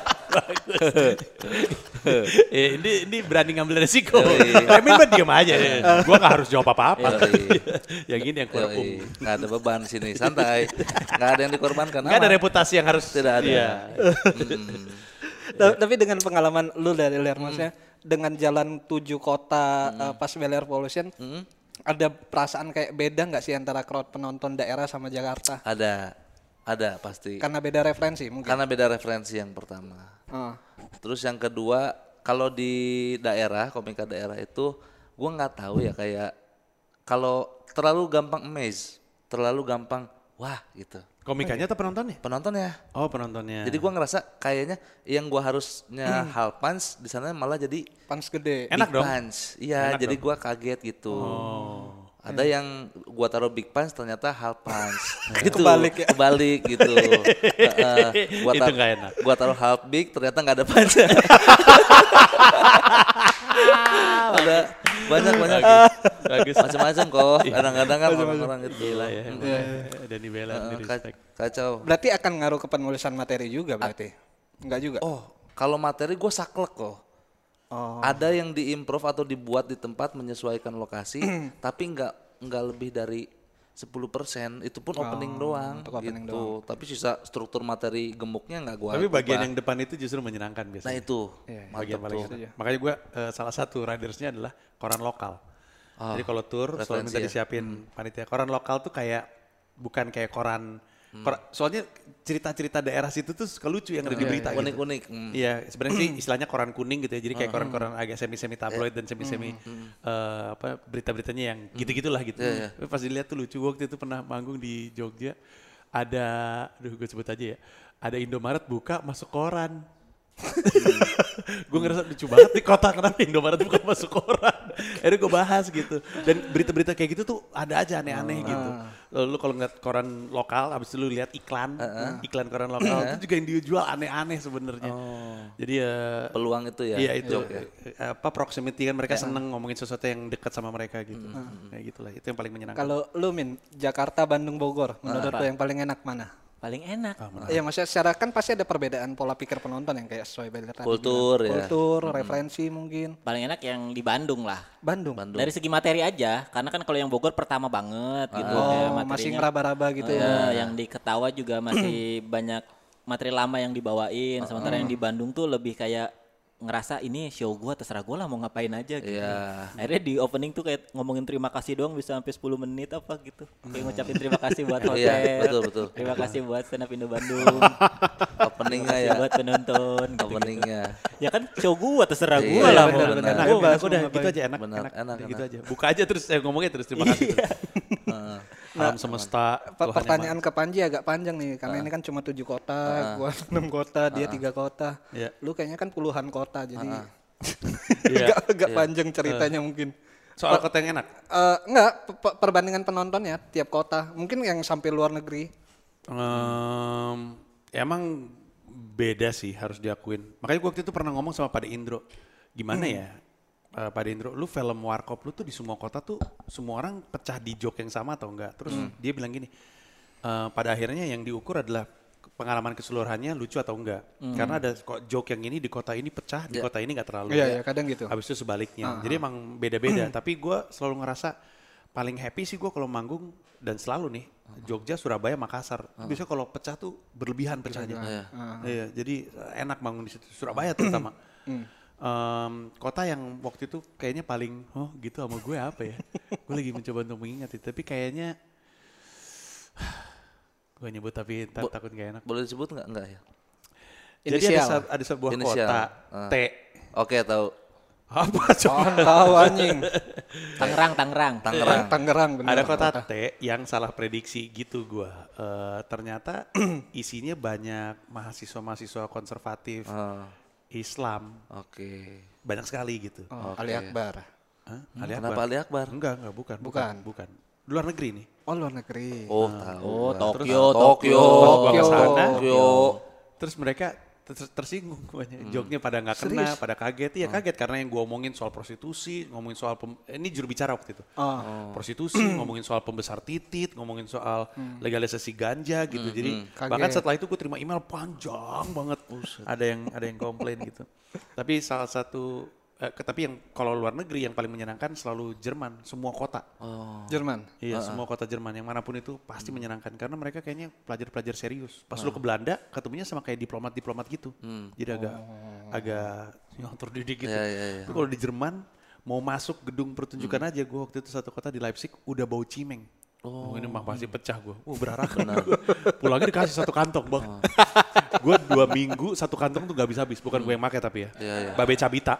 eh, ini ini berani ngambil resiko. Yoi. Remin mah diem aja. Gua gak harus jawab apa-apa. Yoi. Yang ini yang kurang um. Yoi. Nggak ada beban di sini, santai. Nggak ada yang dikorbankan. Nggak ada aman. reputasi yang harus. Tidak ada. Iya. Hmm. Ta- Tapi dengan pengalaman lu dari Ler, maksudnya dengan jalan tujuh kota uh, pas Bel Air Pollution, ada perasaan kayak beda nggak sih antara crowd penonton daerah sama Jakarta? Ada, ada pasti. Karena beda referensi mungkin. Karena beda referensi yang pertama. Oh. Terus yang kedua, kalau di daerah, komika daerah itu, gue nggak tahu ya kayak kalau terlalu gampang amaze, terlalu gampang wah gitu. Komikanya atau penontonnya? Penontonnya. Oh penontonnya. Jadi gue ngerasa kayaknya yang gue harusnya hal punch di sana malah jadi Pans gede. Enak big dong. punch. Iya, Enak jadi dong. gue kaget gitu. Oh. Ada yang gua taruh big punch ternyata half punch. gitu. Kebalik ya? Kebalik gitu. Heeh. gua Itu tar- nggak enak. Gua taruh half big ternyata nggak ada punch. ada banyak banyak. Bagus. Macam-macam kok. Kadang-kadang kan orang-orang itu. Gila ya. Danny Beller Eh, di ka- respect. Kacau. Berarti akan ngaruh ke penulisan materi juga berarti? Enggak juga? Oh, kalau materi gue saklek kok. Oh. Ada yang diimprove atau dibuat di tempat menyesuaikan lokasi, tapi nggak nggak lebih dari sepuluh persen. Itu pun opening doang untuk opening gitu. Tapi sisa struktur materi gemuknya nggak gua Tapi bagian ubah. yang depan itu justru menyenangkan Nah biasanya. itu Iya, Bagian mantap paling tuh. enak. Makanya gue salah satu ridersnya adalah koran lokal. Jadi kalau tour selalu referensi minta ya. disiapin panitia. Koran lokal tuh kayak bukan kayak koran. kor- soalnya cerita-cerita daerah situ tuh suka lucu yang ada di berita gitu. Unik-unik. Hmm. Iya, sebenarnya sih istilahnya koran kuning gitu ya. Jadi kayak koran-koran agak semi-semi tabloid dan semi-semi eh, apa berita-beritanya yang gitu-gitulah gitu. Tapi pas dilihat tuh lucu, waktu itu pernah manggung di Jogja. Ada, aduh gue sebut aja ya. Ada Indomaret buka masuk koran. Gue ngerasa lucu banget di kota, kenapa Indomaret buka masuk koran. Akhirnya gue bahas gitu. Dan berita-berita kayak gitu tuh ada aja aneh-aneh gitu. Lalu lu kalau ngeliat koran lokal, abis itu lu lihat iklan, iklan koran lokal itu juga yang dijual aneh-aneh sebenarnya. Jadi ya Peluang itu ya. iya itu Joke ya. eh, apa proximity kan mereka seneng ngomongin sesuatu yang dekat sama mereka gitu. Kayak gitulah, itu yang paling menyenangkan. Kalau lu Min, Jakarta, Bandung, Bogor, menurut lu yang paling enak mana? Paling enak. Iya maksudnya secara kan pasti ada perbedaan pola pikir penonton yang kayak sesuai Beler tadi Kultur bilang. ya. Kultur, referensi mungkin. Paling enak yang di Bandung lah. Bandung. Bandung. Dari segi materi aja, karena kan kalau yang Bogor pertama banget gitu kayak Oh, materinya. masih ngeraba-raba gitu ya. Ya, yang di Ketawa juga masih banyak materi lama yang dibawain, sementara yang di Bandung tuh lebih kayak ngerasa ini show gua terserah gua lah mau ngapain aja gitu. Iya. Akhirnya di opening tuh kayak ngomongin terima kasih doang bisa sampai sepuluh menit apa gitu. Kayak ngucapin terima kasih buat hotel. Iya, betul, betul. Terima kasih buat stand up Indo Bandung. Openingnya Terima kasih ya. buat penonton gitu. Openingnya. Ya kan show gua terserah Iya, gua lah benar, mau. benar. Enak, Gua enak, mau udah ngapain. gitu aja enak, Benar, enak, enak, udah gitu enak. aja. Buka aja terus, eh, ngomongnya terus terima kasih. terus. Heeh. Alam semesta. Per- Tuhan Pertanyaan ke Panji agak panjang nih karena ini kan cuma tujuh kota, gua enam kota, dia tiga kota. Iya. Lu kayaknya kan puluhan kota jadi Iya. agak, agak panjang ceritanya mungkin. Soal kota yang enak. Eh, enggak, pe- pe- perbandingan penontonnya tiap kota. Mungkin yang sampai luar negeri. Em, emang beda sih harus diakuin. Makanya gue waktu itu pernah ngomong sama Pak De Indro. Gimana ya eh, Pak De Indro, lu film Warkop lu tuh di semua kota tuh semua orang pecah di joke yang sama atau enggak. Terus dia bilang gini, eh, pada akhirnya yang diukur adalah pengalaman keseluruhannya lucu atau enggak. Karena ada kok joke yang ini di kota ini pecah, di kota ini nggak terlalu. Iya, ya. iya, kadang gitu. Habis itu sebaliknya. Jadi emang beda-beda. Tapi gue selalu ngerasa paling happy sih gue kalau manggung dan selalu nih Jogja, Surabaya, Makassar. Biasanya kalau pecah tuh berlebihan pecahnya. Iya, jadi enak manggung di situ. Surabaya terutama. Em, kota yang waktu itu kayaknya paling oh gitu sama gue apa ya? Gue lagi mencoba untuk mengingat itu. Tapi kayaknya gue nyebut tapi ntar Bo- takut gak enak. Boleh disebut nggak? Enggak ya? Jadi ada, Inisial. sa- ada sebuah Inisial. kota Ah. T. Oke, tahu. Apa coba? Oh, tahu anjing. Tangerang, Tangerang. Tangerang. Tangerang bener. Ada kota T yang salah prediksi gitu gua. Eh, ternyata isinya banyak mahasiswa-mahasiswa konservatif Oh, Islam, oke. banyak sekali gitu. Oh, Oke. Ali Akbar. Hah? Ali Kenapa Akbar? Ali Akbar? Enggak, enggak, bukan, bukan, bukan. Luar negeri nih. Oh, luar negeri. Oh, tahu. Oh, gua. Tokyo, Tokyo. Gua ke Tokyo. sana, Tokyo. terus mereka ter- tersinggung guanya. Joknya pada nggak kena, pada kaget. Iya kaget karena yang gua omongin soal prostitusi, ngomongin soal pem- ini juru bicara waktu itu. Oh. Prostitusi, ngomongin soal pembesar titit, ngomongin soal legalisasi ganja gitu. Jadi Kaget. bahkan setelah itu gue terima email panjang banget. Ada yang ada yang komplain gitu. Tapi salah satu eh, ke- tapi yang kalau luar negeri yang paling menyenangkan selalu Jerman, semua kota. Oh. Jerman. Iya, semua kota Jerman yang manapun itu pasti menyenangkan karena mereka kayaknya pelajar-pelajar serius. Pas lu ke Belanda, ketemunya sama kayak diplomat-diplomat gitu. Jadi agak agak yang terdidik gitu. Iya, iya, iya. Tapi kalau di Jerman mau masuk gedung pertunjukan aja, gue waktu itu satu kota di Leipzig udah bau cimeng. Oh, ini mah pasti pecah gue. Oh, berharap. Pulangnya dikasih satu kantong, Bang. Gue dua minggu satu kantong tuh gak habis-habis. Bukan gue yang pakai tapi ya. Iya, iya. Babe Cabita.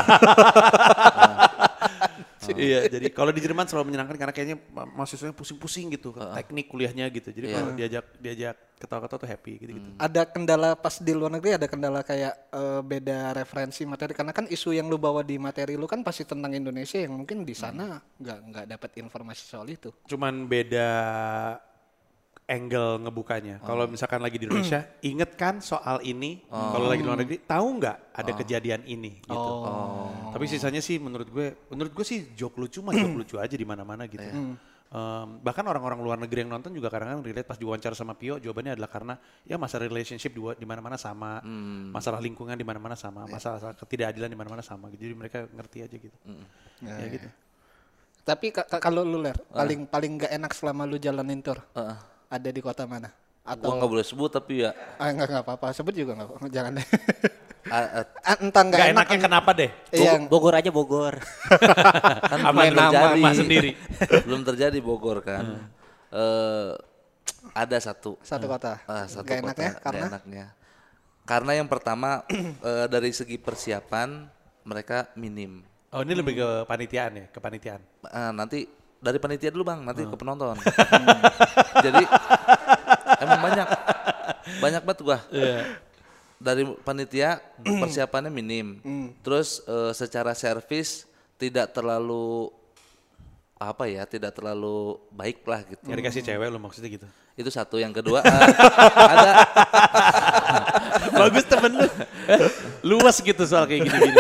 Iya, jadi kalau di Jerman selalu menyenangkan karena kayaknya ma- mahasiswanya pusing-pusing gitu, teknik kuliahnya gitu. Jadi kalau diajak diajak ketawa-ketawa tuh happy gitu-gitu. Ada kendala pas di luar negeri, ada kendala kayak eh, beda referensi materi karena kan isu yang lu bawa di materi lu kan pasti tentang Indonesia yang mungkin di sana nggak nggak dapat informasi soal itu. Cuman beda angle ngebukanya. Oh. Kalau misalkan lagi di Indonesia, inget kan soal ini. Oh. Kalau lagi di luar negeri, tahu nggak ada oh. kejadian ini gitu. Oh. Tapi sisanya sih menurut gue, menurut gue sih joke lucu mah joke lucu aja di mana-mana gitu. Mm. Um, bahkan orang-orang luar negeri yang nonton juga kadang-kadang relate pas diwawancara sama Pio, jawabannya adalah karena ya masalah relationship di mana-mana sama, mm. masalah lingkungan di mana-mana sama, masalah ketidakadilan di mana-mana sama. Gitu. Jadi mereka ngerti aja gitu. Mm. Ya, ya gitu. Tapi k- k- kalau lu ler, uh. paling paling nggak enak selama lu jalanin tour. Uh. Ada di kota mana? Atau gua nggak boleh sebut tapi ya. Ah nggak nggak apa-apa, sebut juga nggak apa-apa, jangan deh. uh, uh, Entah nggak enak. Enaknya kenapa deh? Iya. Bogor aja Bogor. Kan belum terjadi. Sendiri. Belum terjadi Bogor kan. Hmm. Uh, ada satu. Satu kota. Uh, satu gak kota. Enaknya, karena? Gak enaknya. Karena yang pertama uh, dari segi persiapan mereka minim. Oh ini lebih ke panitiaan ya, ke panitiaan. Uh, nanti dari panitia dulu bang, nanti hmm. ke penonton. hmm. Jadi emang banyak, banyak banget gua. Yeah. Dari panitia persiapannya minim. Hmm. Terus uh, secara servis tidak terlalu apa ya, tidak terlalu baik lah gitu. Nggak dikasih cewek lo maksudnya gitu. Itu satu. Yang kedua uh, ada bagus temen lu. Luas gitu soal kayak gini-gini.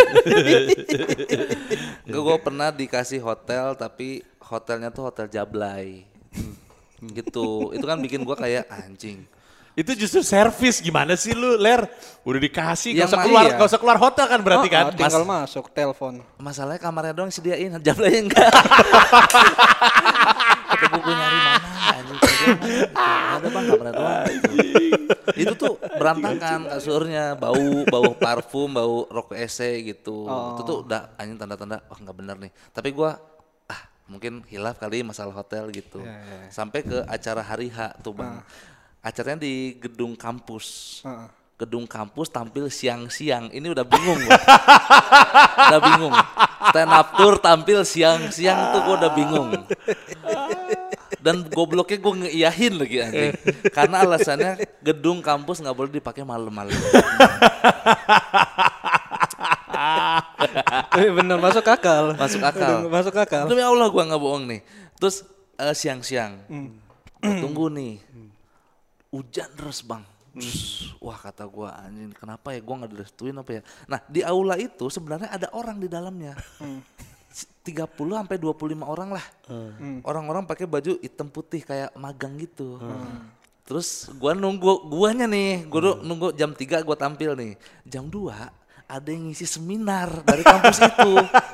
Gue pernah dikasih hotel tapi hotelnya tuh hotel Jablay. Gitu. Itu kan bikin gue kayak anjing. Itu justru servis, gimana sih lu Ler? Udah dikasih, gak usah keluar, ya? Gak usah keluar hotel kan berarti oh, kan? Oh, tinggal Mas, masuk, telepon. Masalahnya kamarnya doang sediain, Jablay enggak. Kata gue nyari mana anjing. Ada bang kamarnya doang. Itu tuh berantakan kasurnya, bau, bau parfum, bau rokok E C gitu. Oh. Itu tuh udah anjing tanda-tanda, wah nggak bener nih. Tapi gue, ah mungkin hilaf kali masalah hotel gitu. Yeah, yeah, yeah. Sampai ke acara hari H tuh bang. Uh. Acaranya di gedung kampus. Uh. Gedung kampus tampil siang-siang. Ini udah bingung gue. Udah bingung. Stand up tour tampil siang-siang tuh gue udah bingung. Dan gobloknya gue ngeiyahin lagi anjing. Karena alasannya gedung kampus gak boleh dipakai malam-malam. Bener, masuk akal. Masuk akal. Masuk akal. Demi Allah gue gak bohong nih. Terus uh, siang-siang. Hmm. Gue tunggu nih. Hujan terus bang. Hmm. Wah kata gue anjing kenapa ya gue gak direstuin apa ya. Nah di aula itu sebenarnya ada orang di dalamnya. Hmm. tiga puluh sampai dua puluh lima orang lah. Hmm. Orang-orang pakai baju hitam putih kayak magang gitu. Hmm. Terus gue nunggu guanya nih. Gue hmm. nunggu jam tiga gue tampil nih. Jam dua ada yang ngisi seminar dari kampus itu.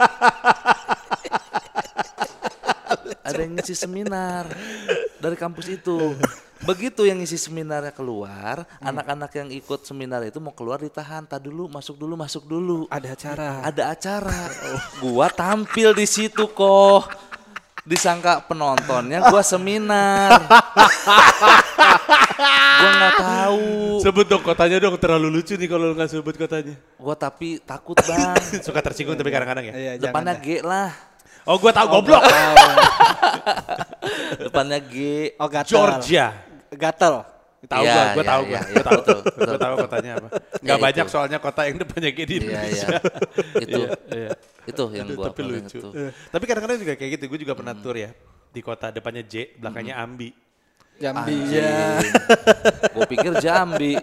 Ada yang ngisi seminar dari kampus itu. Begitu yang ngisi seminarnya keluar, hmm. anak-anak yang ikut seminar itu mau keluar ditahan, tak dulu, masuk dulu, masuk dulu. Ada acara. Ada acara. Oh, gua tampil di situ kok. Disangka penontonnya gua seminar. Gua nggak tahu. Sebut dong kotanya dong, terlalu lucu nih kalau nggak sebut kotanya. Gua tapi takut bang. Suka tersinggung tapi kadang-kadang ya. Iya, depannya G lah. Oh gua tahu oh, goblok. Depannya G. Oh Gatel. Georgia. Gatel. Tahu ya, gua, gua ya, tahu ya, gua. Ya, gua tahu betul, betul. Gua tahu kotanya apa. Enggak ya, banyak itu. Soalnya kota yang depannya G di Indonesia. Ya, ya. Itu. ya. Itu yang gua tapi lucu. Itu. Tapi kadang-kadang juga kayak gitu. Gue juga pernah hmm. tour ya di kota depannya J, belakangnya hmm. Ambi. Jambi ya. Gue pikir Jambi.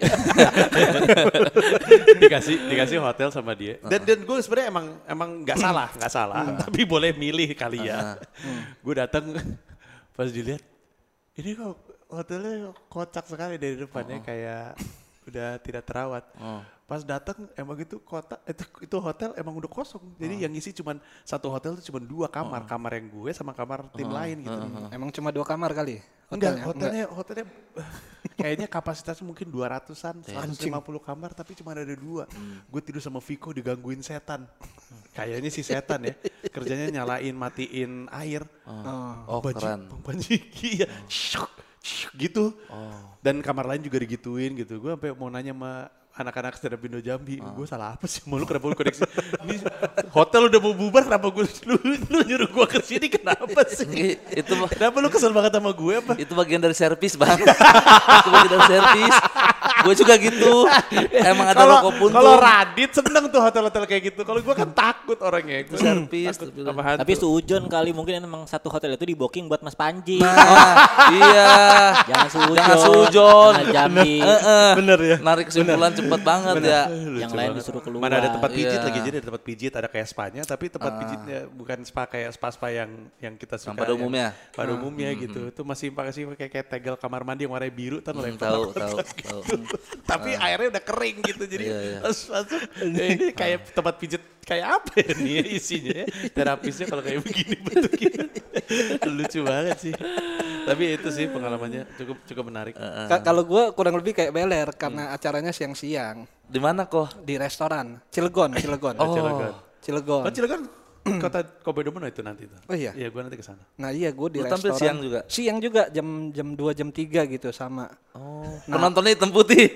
dikasih dikasih hotel sama dia. Dan dan gue sebenarnya emang emang nggak salah, nggak salah. Tapi boleh milih kali ya. Gue datang pas dilihat, ini kok hotelnya kocak sekali dari depannya, oh. kayak udah tidak terawat. Oh. Pas datang emang itu kota itu itu hotel emang udah kosong. Jadi oh. yang ngisi cuma satu hotel itu cuma dua kamar, oh. kamar yang gue sama kamar tim oh. lain gitu. Oh. Emang cuma dua kamar kali? Hotelnya? Enggak, hotelnya Enggak. hotelnya kayaknya kapasitasnya mungkin dua ratusan, seratus lima puluh kamar tapi cuma ada dua. Hmm. Gue tidur sama Viko digangguin setan. Kayaknya sih setan ya. Kerjanya nyalain, matiin air. Oh, oh Banji, keren. Banji, iya. Syuk, syuk, gitu. Oh. Dan kamar lain juga digituin gitu. Gue sampai mau nanya sama anak-anak stand up Indo Jambi, oh. gue salah apa sih? Mau lu kenapa lu koneksi? Ini hotel udah mau bubar, kenapa gue lu, lu nyuruh gue ke sini? Kenapa sih? Itu kenapa lu kesel banget sama gue apa? Itu bagian dari servis bang. Itu bagian dari servis. Gue juga gitu. Emang ada Kalau rokok puntung. kalau Radit seneng tuh hotel-hotel kayak gitu. Kalau gue kan takut orangnya. Gue servis. takut sama hantu. Tapi suujon kali mungkin emang satu hotel itu di booking buat Mas Panji. Nah, iya. Jangan suujon. Jangan suujon. Karena Jambi. Heeh. Bener ya. Narik kesimpulan cepet banget ya. Yang lain disuruh keluar. Mana ada tempat pijit Iya. lagi, jadi ada tempat pijit, ada kayak spanya, tapi tempat pijitnya bukan spa kayak spa-spa yang yang kita suka. Yang pada umumnya. Pada umumnya gitu. Itu masih pakai kayak kayak tegel kamar mandi yang warnanya biru, kan Hmm, tahu, tahu, tahu. Tapi airnya udah kering gitu, jadi Iya, iya. pas masuk, ya ini kayak tempat pijit kayak apa ya nih ya isinya ya. Terapisnya kalau kayak begini bentuknya. Lucu banget sih. Tapi itu sih pengalamannya cukup cukup menarik. Ka- Kalau gue kurang lebih kayak Beler karena acaranya siang-siang Di mana kok? di restoran Cilegon, Cilegon. Oh. Cilegon. Cilegon. Oh Cilegon kota Kobedomono itu nanti tuh. Oh iya. Iya, gue nanti ke sana. Nah iya gue di Lu tampil restoran. siang juga? Siang juga jam jam dua jam tiga gitu sama. Oh, penontonnya hitam putih.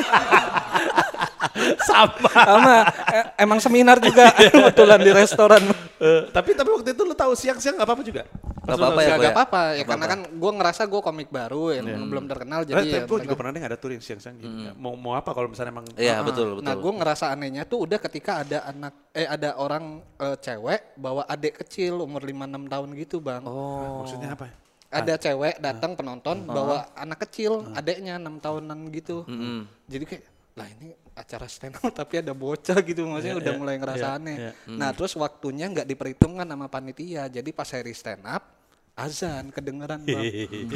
Sama. Sama e- emang seminar juga kebetulan di restoran. Eh, tapi tapi waktu itu lu tahu siang-siang nggak apa-apa juga? Nggak apa-apa ya, Gak, Ko, gak ya? apa-apa ya Nggak karena apa-apa. kan gue ngerasa gue komik baru yang belum terkenal jadi Jadi ya gue juga mereka- pernah dengar ada tur yang siang-siang gitu. Mau mau apa kalau misalnya emang Iya, betul, betul. Nah gue ngerasa anehnya tuh udah ketika ada anak eh ada orang eh, cewek bawa adik kecil umur lima enam tahun gitu bang. Oh. maksudnya apa? Ada cewek datang penonton bawa anak kecil adeknya enam tahunan gitu. Mm-mm. Jadi kayak lah ini acara stand up tapi ada bocah gitu maksudnya udah mulai ngerasa aneh. Nah terus waktunya nggak diperhitungkan sama panitia jadi pas seri stand up azan kedengeran bang.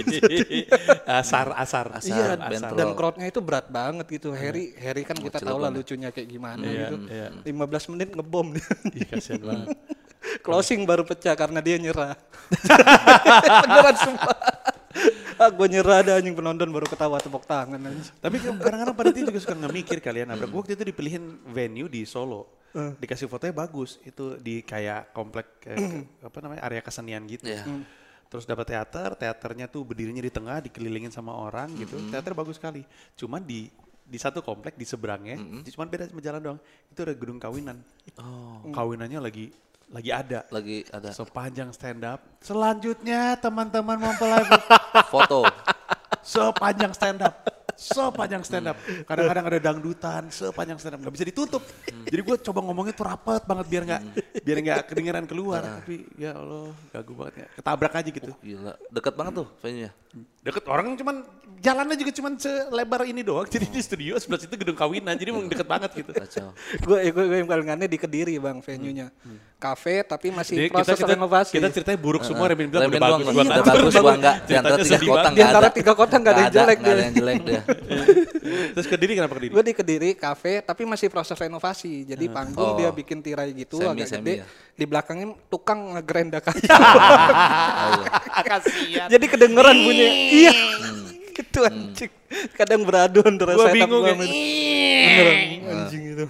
asar asar Asar, Iya, bentrok. dan crowdnya itu berat banget gitu. Harry, Harry kan kita tahu lah lucunya kayak gimana gitu. lima belas menit ngebom dia. Ih, kasihan banget. Closing baru pecah karena dia nyerah. Beneran sumpah. Ah, gue nyerah ada anjing penonton baru ketawa tepuk tangan anjing. Tapi kadang-kadang panitia juga suka nge-mikir kalian. Nah, waktu itu dipilihin venue di Solo. Dikasih fotonya bagus. Itu di kayak komplek eh, apa namanya area kesenian gitu. Iya. Terus dapat teater, teaternya tuh berdirinya di tengah, dikelilingin sama orang gitu. Teater bagus sekali. Cuman di di satu komplek di seberangnya, cuman beda sama jalan doang. Itu ada gedung kawinan. Oh, Kawinannya lagi lagi ada. lagi ada Sepanjang stand up. Selanjutnya teman-teman mempelai foto. sepanjang stand up. Sepanjang stand up. Kadang-kadang ada dangdutan sepanjang stand up nggak bisa ditutup. Jadi gue coba ngomongnya tuh rapet banget biar nggak biar nggak kedengeran keluar. Tapi ya Allah gagu banget ya. Ketabrak aja gitu. Gila, dekat banget tuh venue-nya. Deket orang cuman jalannya juga cuman selebar ini doang. Jadi di studio sebelah situ gedung kawinan. Jadi emang deket banget gitu. Kacau. Gue gue gue yang paling aneh di Kediri bang venue-nya. Kafe tapi masih Jadi proses kita, kita, renovasi. kita ceritanya buruk semua. Remin bilang Remin udah doang, bagus. udah Gua bagus, ngatur. gua enggak. Di antara Ceritanya tiga sedih kota banget. Di enggak antara ada. tiga kota nggak ada yang jelek Nggak ada dia. yang jelek dia. Terus Kediri kenapa Kediri? Gue di Kediri kafe tapi masih proses renovasi. Jadi panggung Oh. dia bikin tirai gitu Semi, agak semi gede. ya. Di belakangnya tukang ngegerenda kayu. Oh, iya. Kasihan. Jadi kedengeran bunyi. Iya. Gitu anjing. Kadang beradu antara Gua setup bingung gua ya. sama itu. Beneran anjing itu.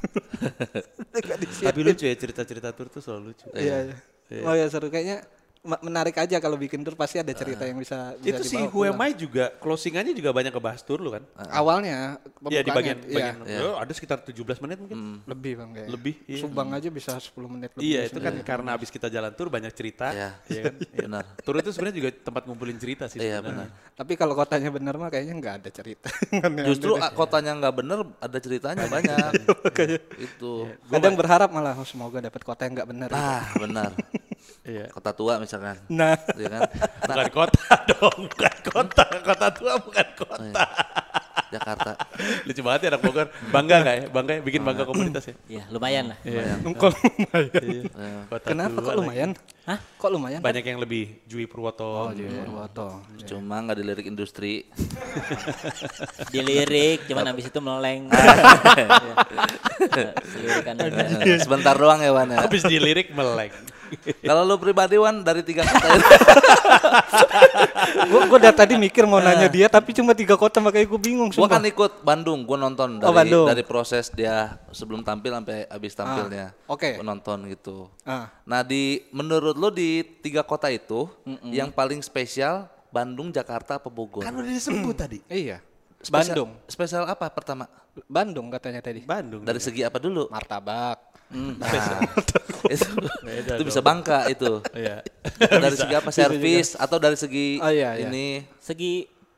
Nggak disiapin. Tapi lucu ya cerita-cerita tur tuh selalu lucu. Iya, iya. Oh ya seru kayaknya ma- menarik aja kalau bikin tur pasti ada cerita yang bisa, bisa Itu si dibawa Who Am pulang. I juga closingannya juga banyak ngebahas tur lu kan? Awalnya Iya di bagian, pembukaannya, bagian oh, ada sekitar tujuh belas menit mungkin. lebih bang kayak. Lebih, iya. Subang aja bisa sepuluh menit lebih. Iya itu kan karena abis kita jalan tur banyak cerita. Iya. Iya kan? Benar. Tur itu sebenarnya juga tempat ngumpulin cerita sih. Iya, sebenarnya. benar. Tapi kalau kotanya benar mah kayaknya nggak ada cerita. Aneh-aneh Justru deh. ah, kotanya nggak bener, ada ceritanya banyak. Itu. kadang berharap malah oh, semoga dapat kota yang nggak benar. Ah, benar. Iya. Kota tua misalkan. Nah, Iya kan? Nah, Bukan kota dong, bukan kota. Kota tua bukan kota. Jakarta. Lucu banget ya anak Bogor. Bangga nggak ya? Bangga ya? Bikin bangga komunitas ya? Ya lumayan lah. Iya. kok lumayan. Kota Kenapa tua kok lagi. lumayan? Hah? Kok lumayan? Banyak yang lebih Jui Purwoto. Purwoto. Cuma nggak dilirik industri. Dilirik, cuman habis itu meleng. Selirikan aja. Eh, Sebentar doang ya Wan ya. Habis dilirik melek. Kalau lu pribadi Wan dari tiga kota itu. Gue gue dari tadi mikir mau nanya dia tapi cuma tiga kota makanya gue bingung. Gua sumpah. kan ikut Bandung, gua nonton dari Oh, Bandung. dari proses dia sebelum tampil sampai habis tampilnya. Ah, oke. Gua nonton gitu. Ah. Nah, di menurut lu di tiga kota itu yang paling spesial Bandung, Jakarta, apa Bogor? Kan udah disebut tadi. Iya. Spesial- Bandung. Spesial apa pertama? Bandung katanya tadi. Bandung. Dari segi apa dulu? Martabak. Nah, itu, itu bisa bangka itu. Iya. Dari segi apa? Servis atau dari segi Oh, iya, iya. ini? Segi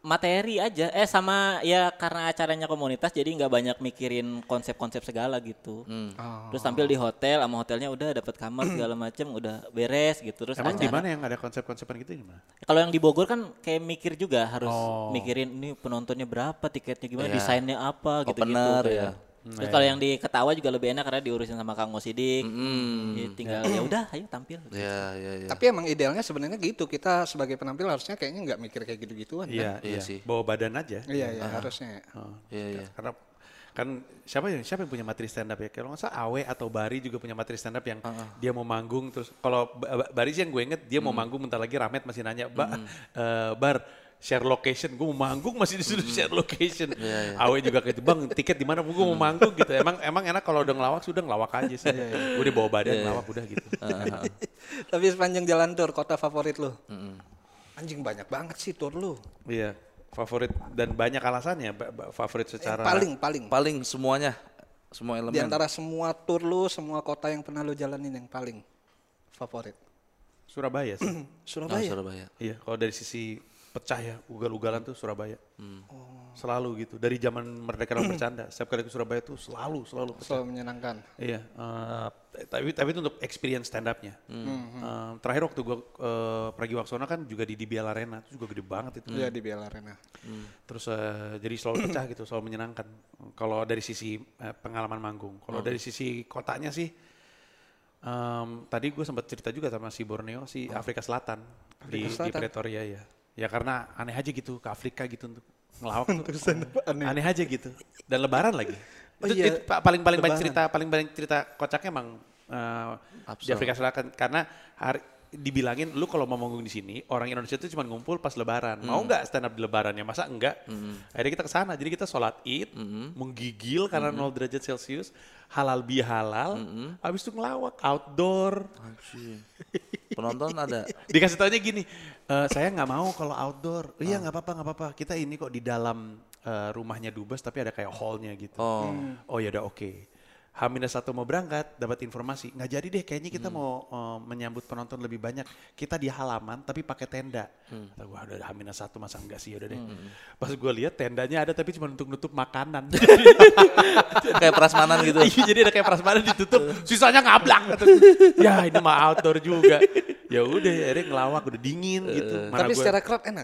materi aja. Eh sama ya karena acaranya komunitas jadi nggak banyak mikirin konsep-konsep segala gitu. Hmm. Oh. Terus tampil di hotel, sama hotelnya udah dapat kamar segala macem, udah beres gitu. Terus Emang di acara. mana yang ada konsep-konsepan gitu di mana? Kalau yang di Bogor kan kayak mikir juga harus Oh. mikirin ini penontonnya berapa, tiketnya gimana, Iya. desainnya apa gitu-gitu. Opener, kayak. ya. Terus kalau yang di Ketawa juga lebih enak karena diurusin sama Kang Mosidik. Mm. Jadi tinggal ya udah ayo tampil. Ya, ya, ya. Tapi emang idealnya sebenarnya gitu. Kita sebagai penampil harusnya kayaknya nggak mikir kayak gitu-gituan. Iya, Iya iya sih. Bawa badan aja. Kan? Iya, iya harusnya. Oh. Iya, iya. Karena kan siapa yang siapa yang punya materi stand up ya? Kalau nggak salah Awe atau Bari juga punya materi stand up yang dia mau manggung terus kalau Ba- Ba- Bari sih yang gue inget dia mau manggung bentar lagi Ramet masih nanya, "Ba, eh, Bar share location, gue mau manggung masih disuruh share location." Awe juga kayak gitu, "Bang tiket di mana? Gue mau manggung gitu." Emang emang enak kalau udah ngelawak sudah ngelawak aja sih. Udah bawa badan ngelawak udah gitu. Tapi sepanjang jalan tur, kota favorit lu? Anjing banyak banget sih tur lu. Iya, favorit dan banyak alasannya ba- ba- favorit Eh, secara paling, paling. Paling semuanya, semua elemen. Di antara semua tur lu, semua kota yang pernah lu jalanin yang paling favorit. Surabaya sih. Oh, Surabaya. Surabaya. Iya, kalau dari sisi pecah ya, ugal-ugalan tuh Surabaya. Hmm. Selalu gitu. Dari zaman Merdeka dan Bercanda, setiap kali ke Surabaya tuh selalu selalu pecah. Selalu menyenangkan. Iya, eh, tapi tapi itu untuk experience stand up-nya. Eh, terakhir waktu gua uh, Pragiwaksono kan juga di D B L Arena, itu juga gede banget itu. Iya di Biel Arena. Terus eh, jadi selalu pecah gitu, selalu menyenangkan. Kalau dari sisi eh, pengalaman manggung, kalau dari sisi kotanya sih, em, tadi gue sempat cerita juga sama si Borneo, si Afrika Selatan di, di Selatan. Pretoria ya. Ya karena aneh aja gitu ke Afrika gitu untuk ngelawak tuh. aneh. aja gitu. Dan Lebaran lagi. Oh itu, iya, itu pa- paling paling banyak Lebaran. cerita paling banyak cerita kocaknya emang eh, di Absel. Afrika Selatan karena hari dibilangin lu kalau mau manggung di sini orang Indonesia itu cuma ngumpul pas Lebaran. Mau nggak stand up di Lebarannya? Masa enggak? Akhirnya kita ke sana. Jadi kita sholat Id, menggigil karena nol derajat Celcius, halal bihalal, habis itu ngelawak outdoor. Anjing. Penonton ada. Dikasih taunya gini, "E, saya nggak mau kalau outdoor." "Oh, iya nggak apa-apa nggak apa-apa. Kita ini kok di dalam eh, rumahnya Dubes tapi ada kayak hallnya gitu." Oh. Oh ya udah oke. H minus satu mau berangkat, dapat informasi. Nggak jadi deh, kayaknya kita mau eh, menyambut penonton lebih banyak. Kita di halaman tapi pakai tenda. Kata gua udah H minus satu masa enggak sih, udah deh. Pas gue lihat tendanya ada tapi cuma untuk nutup makanan. Kayak prasmanan gitu. Iya, jadi ada kayak prasmanan ditutup, sisanya ngablak. Kata gua. Ya ini mah outdoor juga. Ya udah, akhirnya ngelawak udah dingin gitu. Mana Tapi gua- secara crowd enak.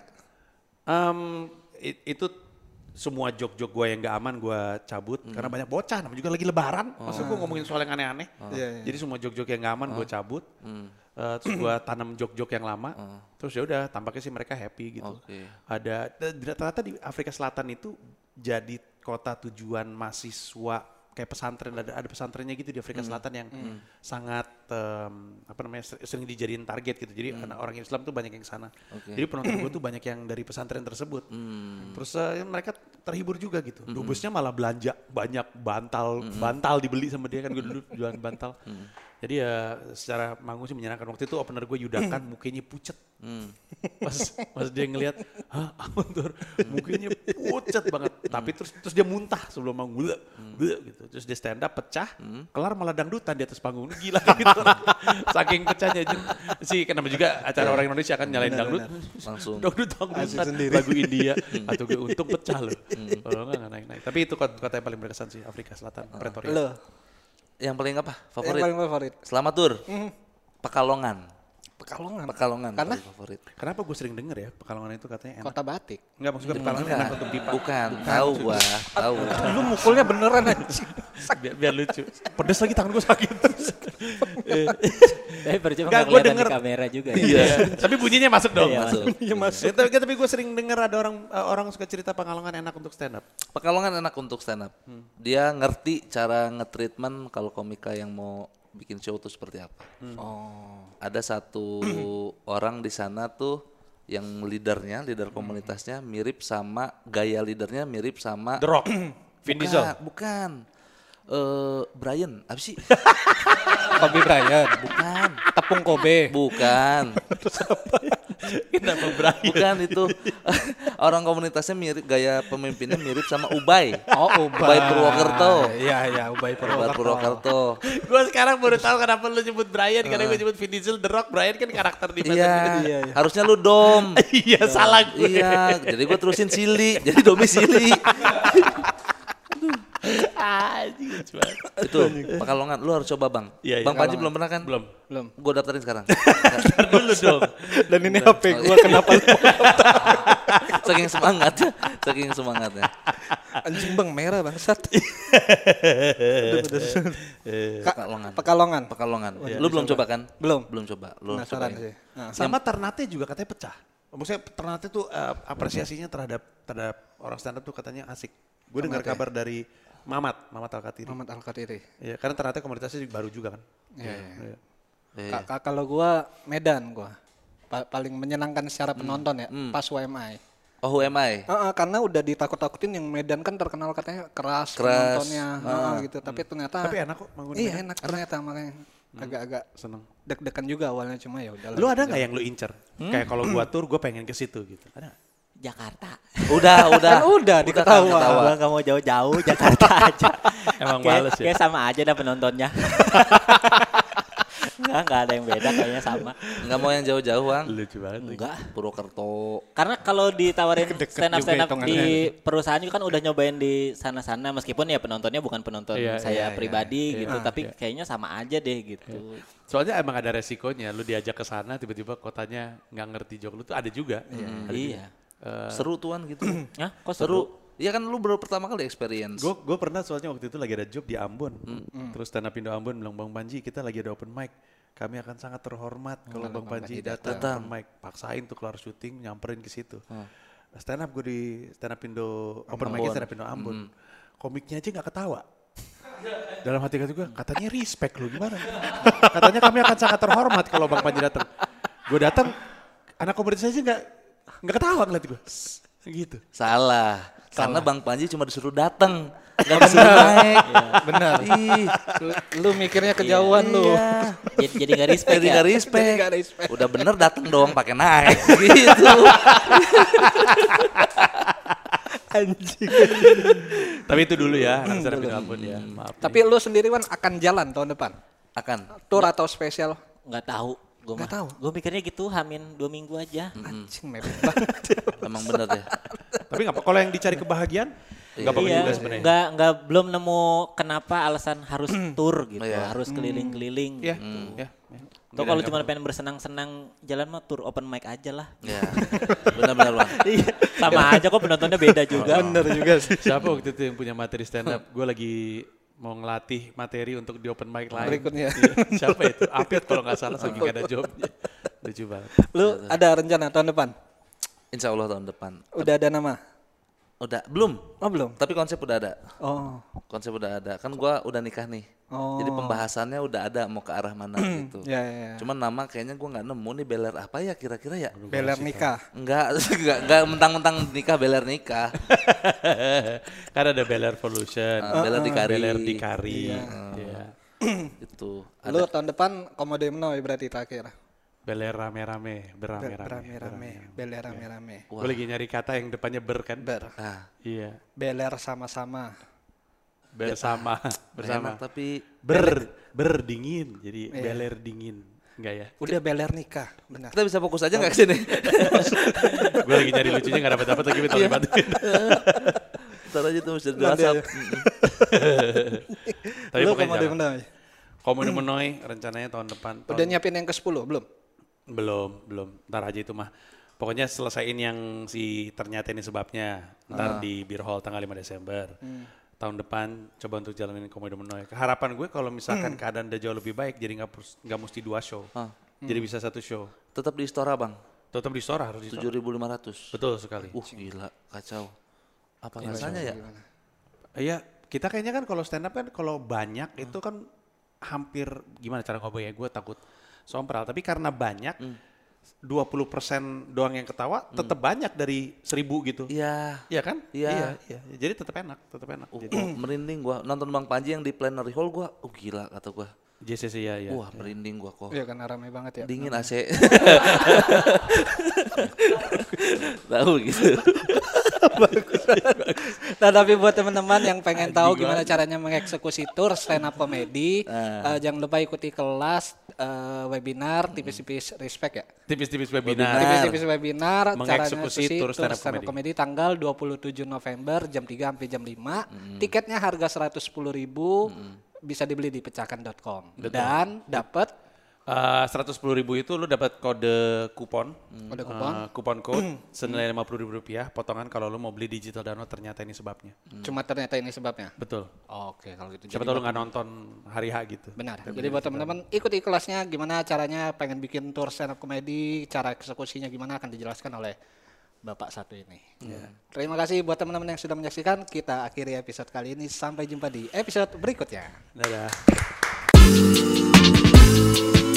Em, it- itu semua jok-jok gue yang gak aman gue cabut karena banyak bocah, namanya juga lagi lebaran. Masa gue ngomongin soal yang aneh-aneh. Iya, iya. Jadi semua jok-jok yang gak aman gue cabut. Eh, terus gue tanam jok-jok yang lama. Terus ya udah, tampaknya sih mereka happy gitu. Oke. Ada d- ternyata di Afrika Selatan itu jadi kota tujuan mahasiswa kayak pesantren, ada ada pesantrennya gitu di Afrika Selatan yang sangat em, apa namanya ser- sering dijadiin target gitu. Jadi anak orang Islam tuh banyak yang kesana. Oke. Jadi penonton gue tuh banyak yang dari pesantren tersebut. Terus eh, mereka terhibur juga gitu. Dubesnya malah belanja banyak bantal, bantal dibeli sama dia kan, gue dulu jualan bantal. Jadi ya secara manggung sih menyenangkan. Waktu itu opener gue Yudakan mukanya pucet. Pas pas dia ngelihat, hah, Amantor, mukanya pucet banget. Tapi terus terus dia muntah sebelum manggung, bleh, bleh, gitu. Terus dia stand up pecah, kelar malah dangdutan di atas panggung. Gila gitu. Saking pecahnya aja. Si kenapa juga acara orang Indonesia kan nyalain dangdut, Langsung. dangdut dangdutan lagu India. Atau gue untung pecah loh. Kalau enggak nggak naik-naik. Tapi itu kota kota yang paling berkesan sih, Afrika Selatan, Pretoria. Lo, Yang paling apa? yang Favorit? paling favorit. Selamat tur. Pekalongan. Pekalongan. Pekalongan Karena paling favorit. Kenapa gue sering denger ya Pekalongan itu katanya enak. kota batik. Enggak maksudnya Pekalongan enak untuk pipa. Bukan, tahu gua, tahu. Lu mukulnya beneran anjing. biar, biar lucu. Pedes lagi tangan gue sakit. Tapi percuma Nggak, nggak gua kelihatan denger. di kamera juga. Iya. Tapi bunyinya masuk dong. Iya, Masuk. Iya masuk. Ya, tapi tapi gue sering denger ada orang eh, orang suka cerita Pekalongan enak untuk stand up. Pekalongan enak untuk stand up. Dia ngerti cara nge-treatment kalau komika yang mau bikin show tuh seperti apa. Oh. Ada satu orang di sana tuh yang leadernya, leader komunitasnya mirip sama gaya leadernya mirip sama The Rock, Vin bukan, Diesel. bukan. Eh Brian, apa sih? Kobe Bryant. Bukan. Tepung Kobe. Bukan. Kenapa Brian? Bukan itu. Orang komunitasnya mirip, gaya pemimpinnya mirip sama Ubay. Oh, Ubay Purwokerto. Iya, iya, Ubay Ubay Purwokerto. Purwokerto. Gue sekarang baru tahu kenapa lu nyebut Brian, karena gue nyebut Vin Diesel, The Rock. Brian kan karakter di film. Iya, iya, iya. harusnya lu Dom. Iya, salah gue. Iya, jadi gue terusin Sili, jadi domisili. Anjing, lucu banget. Itu Pekalongan, lu harus coba bang. Iya, iya. Bang Panji belum pernah kan? Belum. Belum. Gue daftarin sekarang. Ntar dulu dong. Dan ini H P gua kenapa lu Saking semangatnya, saking semangatnya. anjing Bang merah bangsat. Pekalongan. Pekalongan. Pekalongan. Lu belum coba kan? Belum. Belum coba. Lu Penasaran cobain. sih. Nah, Sama Ternate juga katanya pecah. Maksudnya Ternate tuh uh, apresiasinya terhadap terhadap orang stand up tuh katanya asik. Gue dengar kabar dari Mamat, Mamat Al-Katiri. Muhammad Al-Katiri. Iya, karena Ternate komunitasnya baru juga kan. Iya, iya. Iya. Iya. Ka- ka- Kalau gua Medan gua. Pa- paling menyenangkan secara penonton ya, pas U M I. Oh, U M I. Heeh, karena udah ditakut-takutin yang Medan kan terkenal katanya keras, Keras. penontonnya, heeh, gitu. Tapi ternyata Tapi enak kok manggung di iya Medan. enak ternyata makanya agak-agak Seneng. deg-degan juga awalnya cuma ya udah. Lu ada nggak yang lu incer? Kayak kalau gua tur, gua pengen ke situ gitu. Ada nggak? Jakarta. Udah, udah. Kan udah diketawa. ketawa. Gua nggak mau jauh-jauh, Jakarta aja. Emang Kayak- males ya? Kayak sama aja dah penontonnya. Enggak, enggak ada yang beda kayaknya sama. Nggak mau yang jauh-jauh bang. Lucu banget. lagi. Enggak. Purwokerto. Karena kalau ditawarin Deket stand up juga stand up hitungannya. di perusahaan juga kan udah nyobain di sana-sana meskipun ya penontonnya bukan penonton Iya, saya iya, iya, pribadi iya, gitu, iya. tapi kayaknya sama aja deh gitu. Soalnya emang ada resikonya, lu diajak ke sana tiba-tiba kotanya nggak ngerti joke lu tuh ada juga. Ada juga. Iya. Seru tuan gitu. Hah, kok Seru. seru? Iya kan lu baru pertama kali experience. Gue gue pernah soalnya waktu itu lagi ada job di Ambon. Terus stand up Indo Ambon bilang, Bang Panji kita lagi ada open mic. Kami akan sangat terhormat kalau Bang Panji datang datang. open mic. Paksain tuh keluar syuting nyamperin ke situ. Stand up gue di stand up Indo open mic stand up Indo Ambon. Komiknya aja nggak ketawa. Dalam hati kata gue, katanya respect lu gimana? Katanya kami akan sangat terhormat kalau Bang Panji datang. Gue datang, anak komunitas aja nggak nggak ketawa ngeliat gue. Gitu. Salah. Karena Bang Panji cuma disuruh datang, nggak disuruh naik. Benar. Ih, Lu, lu mikirnya kejauhan lu. iya. Jadi jadi nggak respect Jadi ya. nggak respect. Jadi nggak respect. Udah bener datang doang pakai naik gitu. Anjing. Tapi itu dulu ya, anak stand up Indo Ambon ya. Maaf. Tapi lu sendiri Wan akan jalan tahun depan? Akan. Tour atau spesial? Nggak tahu. Gue Nggak tahu. Gue mikirnya gitu, hamin dua minggu aja. Anjing mepet banget. Emang bener ya. Tapi nggak apa, kalau yang dicari kebahagiaan, nggak apa-apa Iya, juga sebenarnya. nggak nggak belum nemu kenapa alasan harus tour gitu, Iya. harus keliling-keliling. Iya, Gitu. ya. Tuh kalau cuma pengen bersenang-senang jalan mah tour open mic aja lah. Ya. Benar-benar bang. Iya, sama aja kok penontonnya beda juga. Bener juga sih. Siapa waktu itu yang punya materi stand up? Gue lagi mau ngelatih materi untuk di open mic lain. Berikutnya. Iya. Siapa itu? Apit kalau nggak salah, saking gak ada jawabnya. Lucu banget. Lu ada rencana tahun depan? Insya Allah tahun depan. Udah ada nama? Udah belum. Oh belum? Tapi konsep udah ada. Oh. Konsep udah ada. Kan gua udah nikah nih. Oh. Jadi pembahasannya udah ada mau ke arah mana gitu. Ya, ya, ya. Cuman nama kayaknya gua nggak nemu nih beler apa ya kira-kira ya. Beler nikah. Enggak, enggak, enggak mentang-mentang nikah beler nikah. Kan ada Bel Revolution, Uh, Beler Dikari. Beler Dikari. Iya. Itu. Lu tahun depan Komodo Mnoy berarti terakhir. Beler rame-rame, berame-rame. Rame-rame. Beler rame-rame. Gue lagi nyari kata yang depannya ber kan? Ber. Ah, Iya. Beler sama-sama. Bersama, bersama. enak tapi Ber, ber dingin. Jadi beler dingin. Enggak ya? Udah beler nikah, benar. kita bisa fokus aja nggak ke sini? Gue lagi nyari lucunya gak dapet-dapet lagi betul bantuin. Ntar aja tuh bisa di Nanti WhatsApp. aja. Tapi Lu pokoknya Komodo jangan. Mnoy. Komodo Mnoy rencananya tahun depan. Tahun Udah nyiapin yang ke sepuluh belum? Belum, belum. Ntar aja itu mah. Pokoknya selesaiin yang si ternyata ini sebabnya. Ntar di Beer Hall tanggal lima Desember. Tahun depan coba untuk jalanin Komodo Mnoy. Harapan gue kalau misalkan keadaan udah jauh lebih baik, jadi nggak pers- nggak mesti dua show. Ah. Jadi bisa satu show. Tetap di Istora bang, Tetap di Sora harus di Sora. tujuh ribu lima ratus. Betul sekali. Uh gila, kacau. Apa rasanya ya? Iya, kita kayaknya kan kalau stand up kan kalau banyak itu kan hampir gimana cara ngomongnya, gue takut sompral. Tapi karena banyak, dua puluh persen doang yang ketawa, tetap banyak dari seribu gitu. Iya. Iya kan? Iya. iya, iya. Jadi tetap enak, tetap enak. Uh, Jadi, merinding gua nonton Bang Panji yang di Plenary Hall gua, oh gila kata gua. J C C ya, ya. Wah, merinding gua kok. Iya karena ramai banget ya. Dingin A C. Tahu gitu. Nah, tapi buat teman-teman yang pengen tahu gimana caranya mengeksekusi tour stand up comedy, uh, jangan lupa ikuti kelas uh, webinar tipis-tipis respect ya. Tipis-tipis webinar. Tipis-tipis webinar Mengeksekusi caranya tour stand up stand up comedy. comedy tanggal dua puluh tujuh November jam tiga sampai jam lima. Hmm. Tiketnya harga seratus sepuluh ribu. Hmm. Bisa dibeli di pecahkan dot com. Dan dapat Uh, seratus sepuluh ribu itu lu dapat kode kupon, kode kupon, uh, kupon code senilai lima puluh ribu rupiah, potongan kalau lu mau beli digital download ternyata ini sebabnya. Cuma ternyata ini sebabnya. Betul. Oke kalau gitu. Siapa tahu lu nggak nonton hari H gitu. Benar. Jadi buat teman-teman ikuti kelasnya gimana caranya pengen bikin tour stand up comedy, cara eksekusinya gimana akan dijelaskan oleh Bapak satu ini. Yeah. Terima kasih buat teman-teman yang sudah menyaksikan. Kita akhiri episode kali ini. Sampai jumpa di episode berikutnya. Dadah.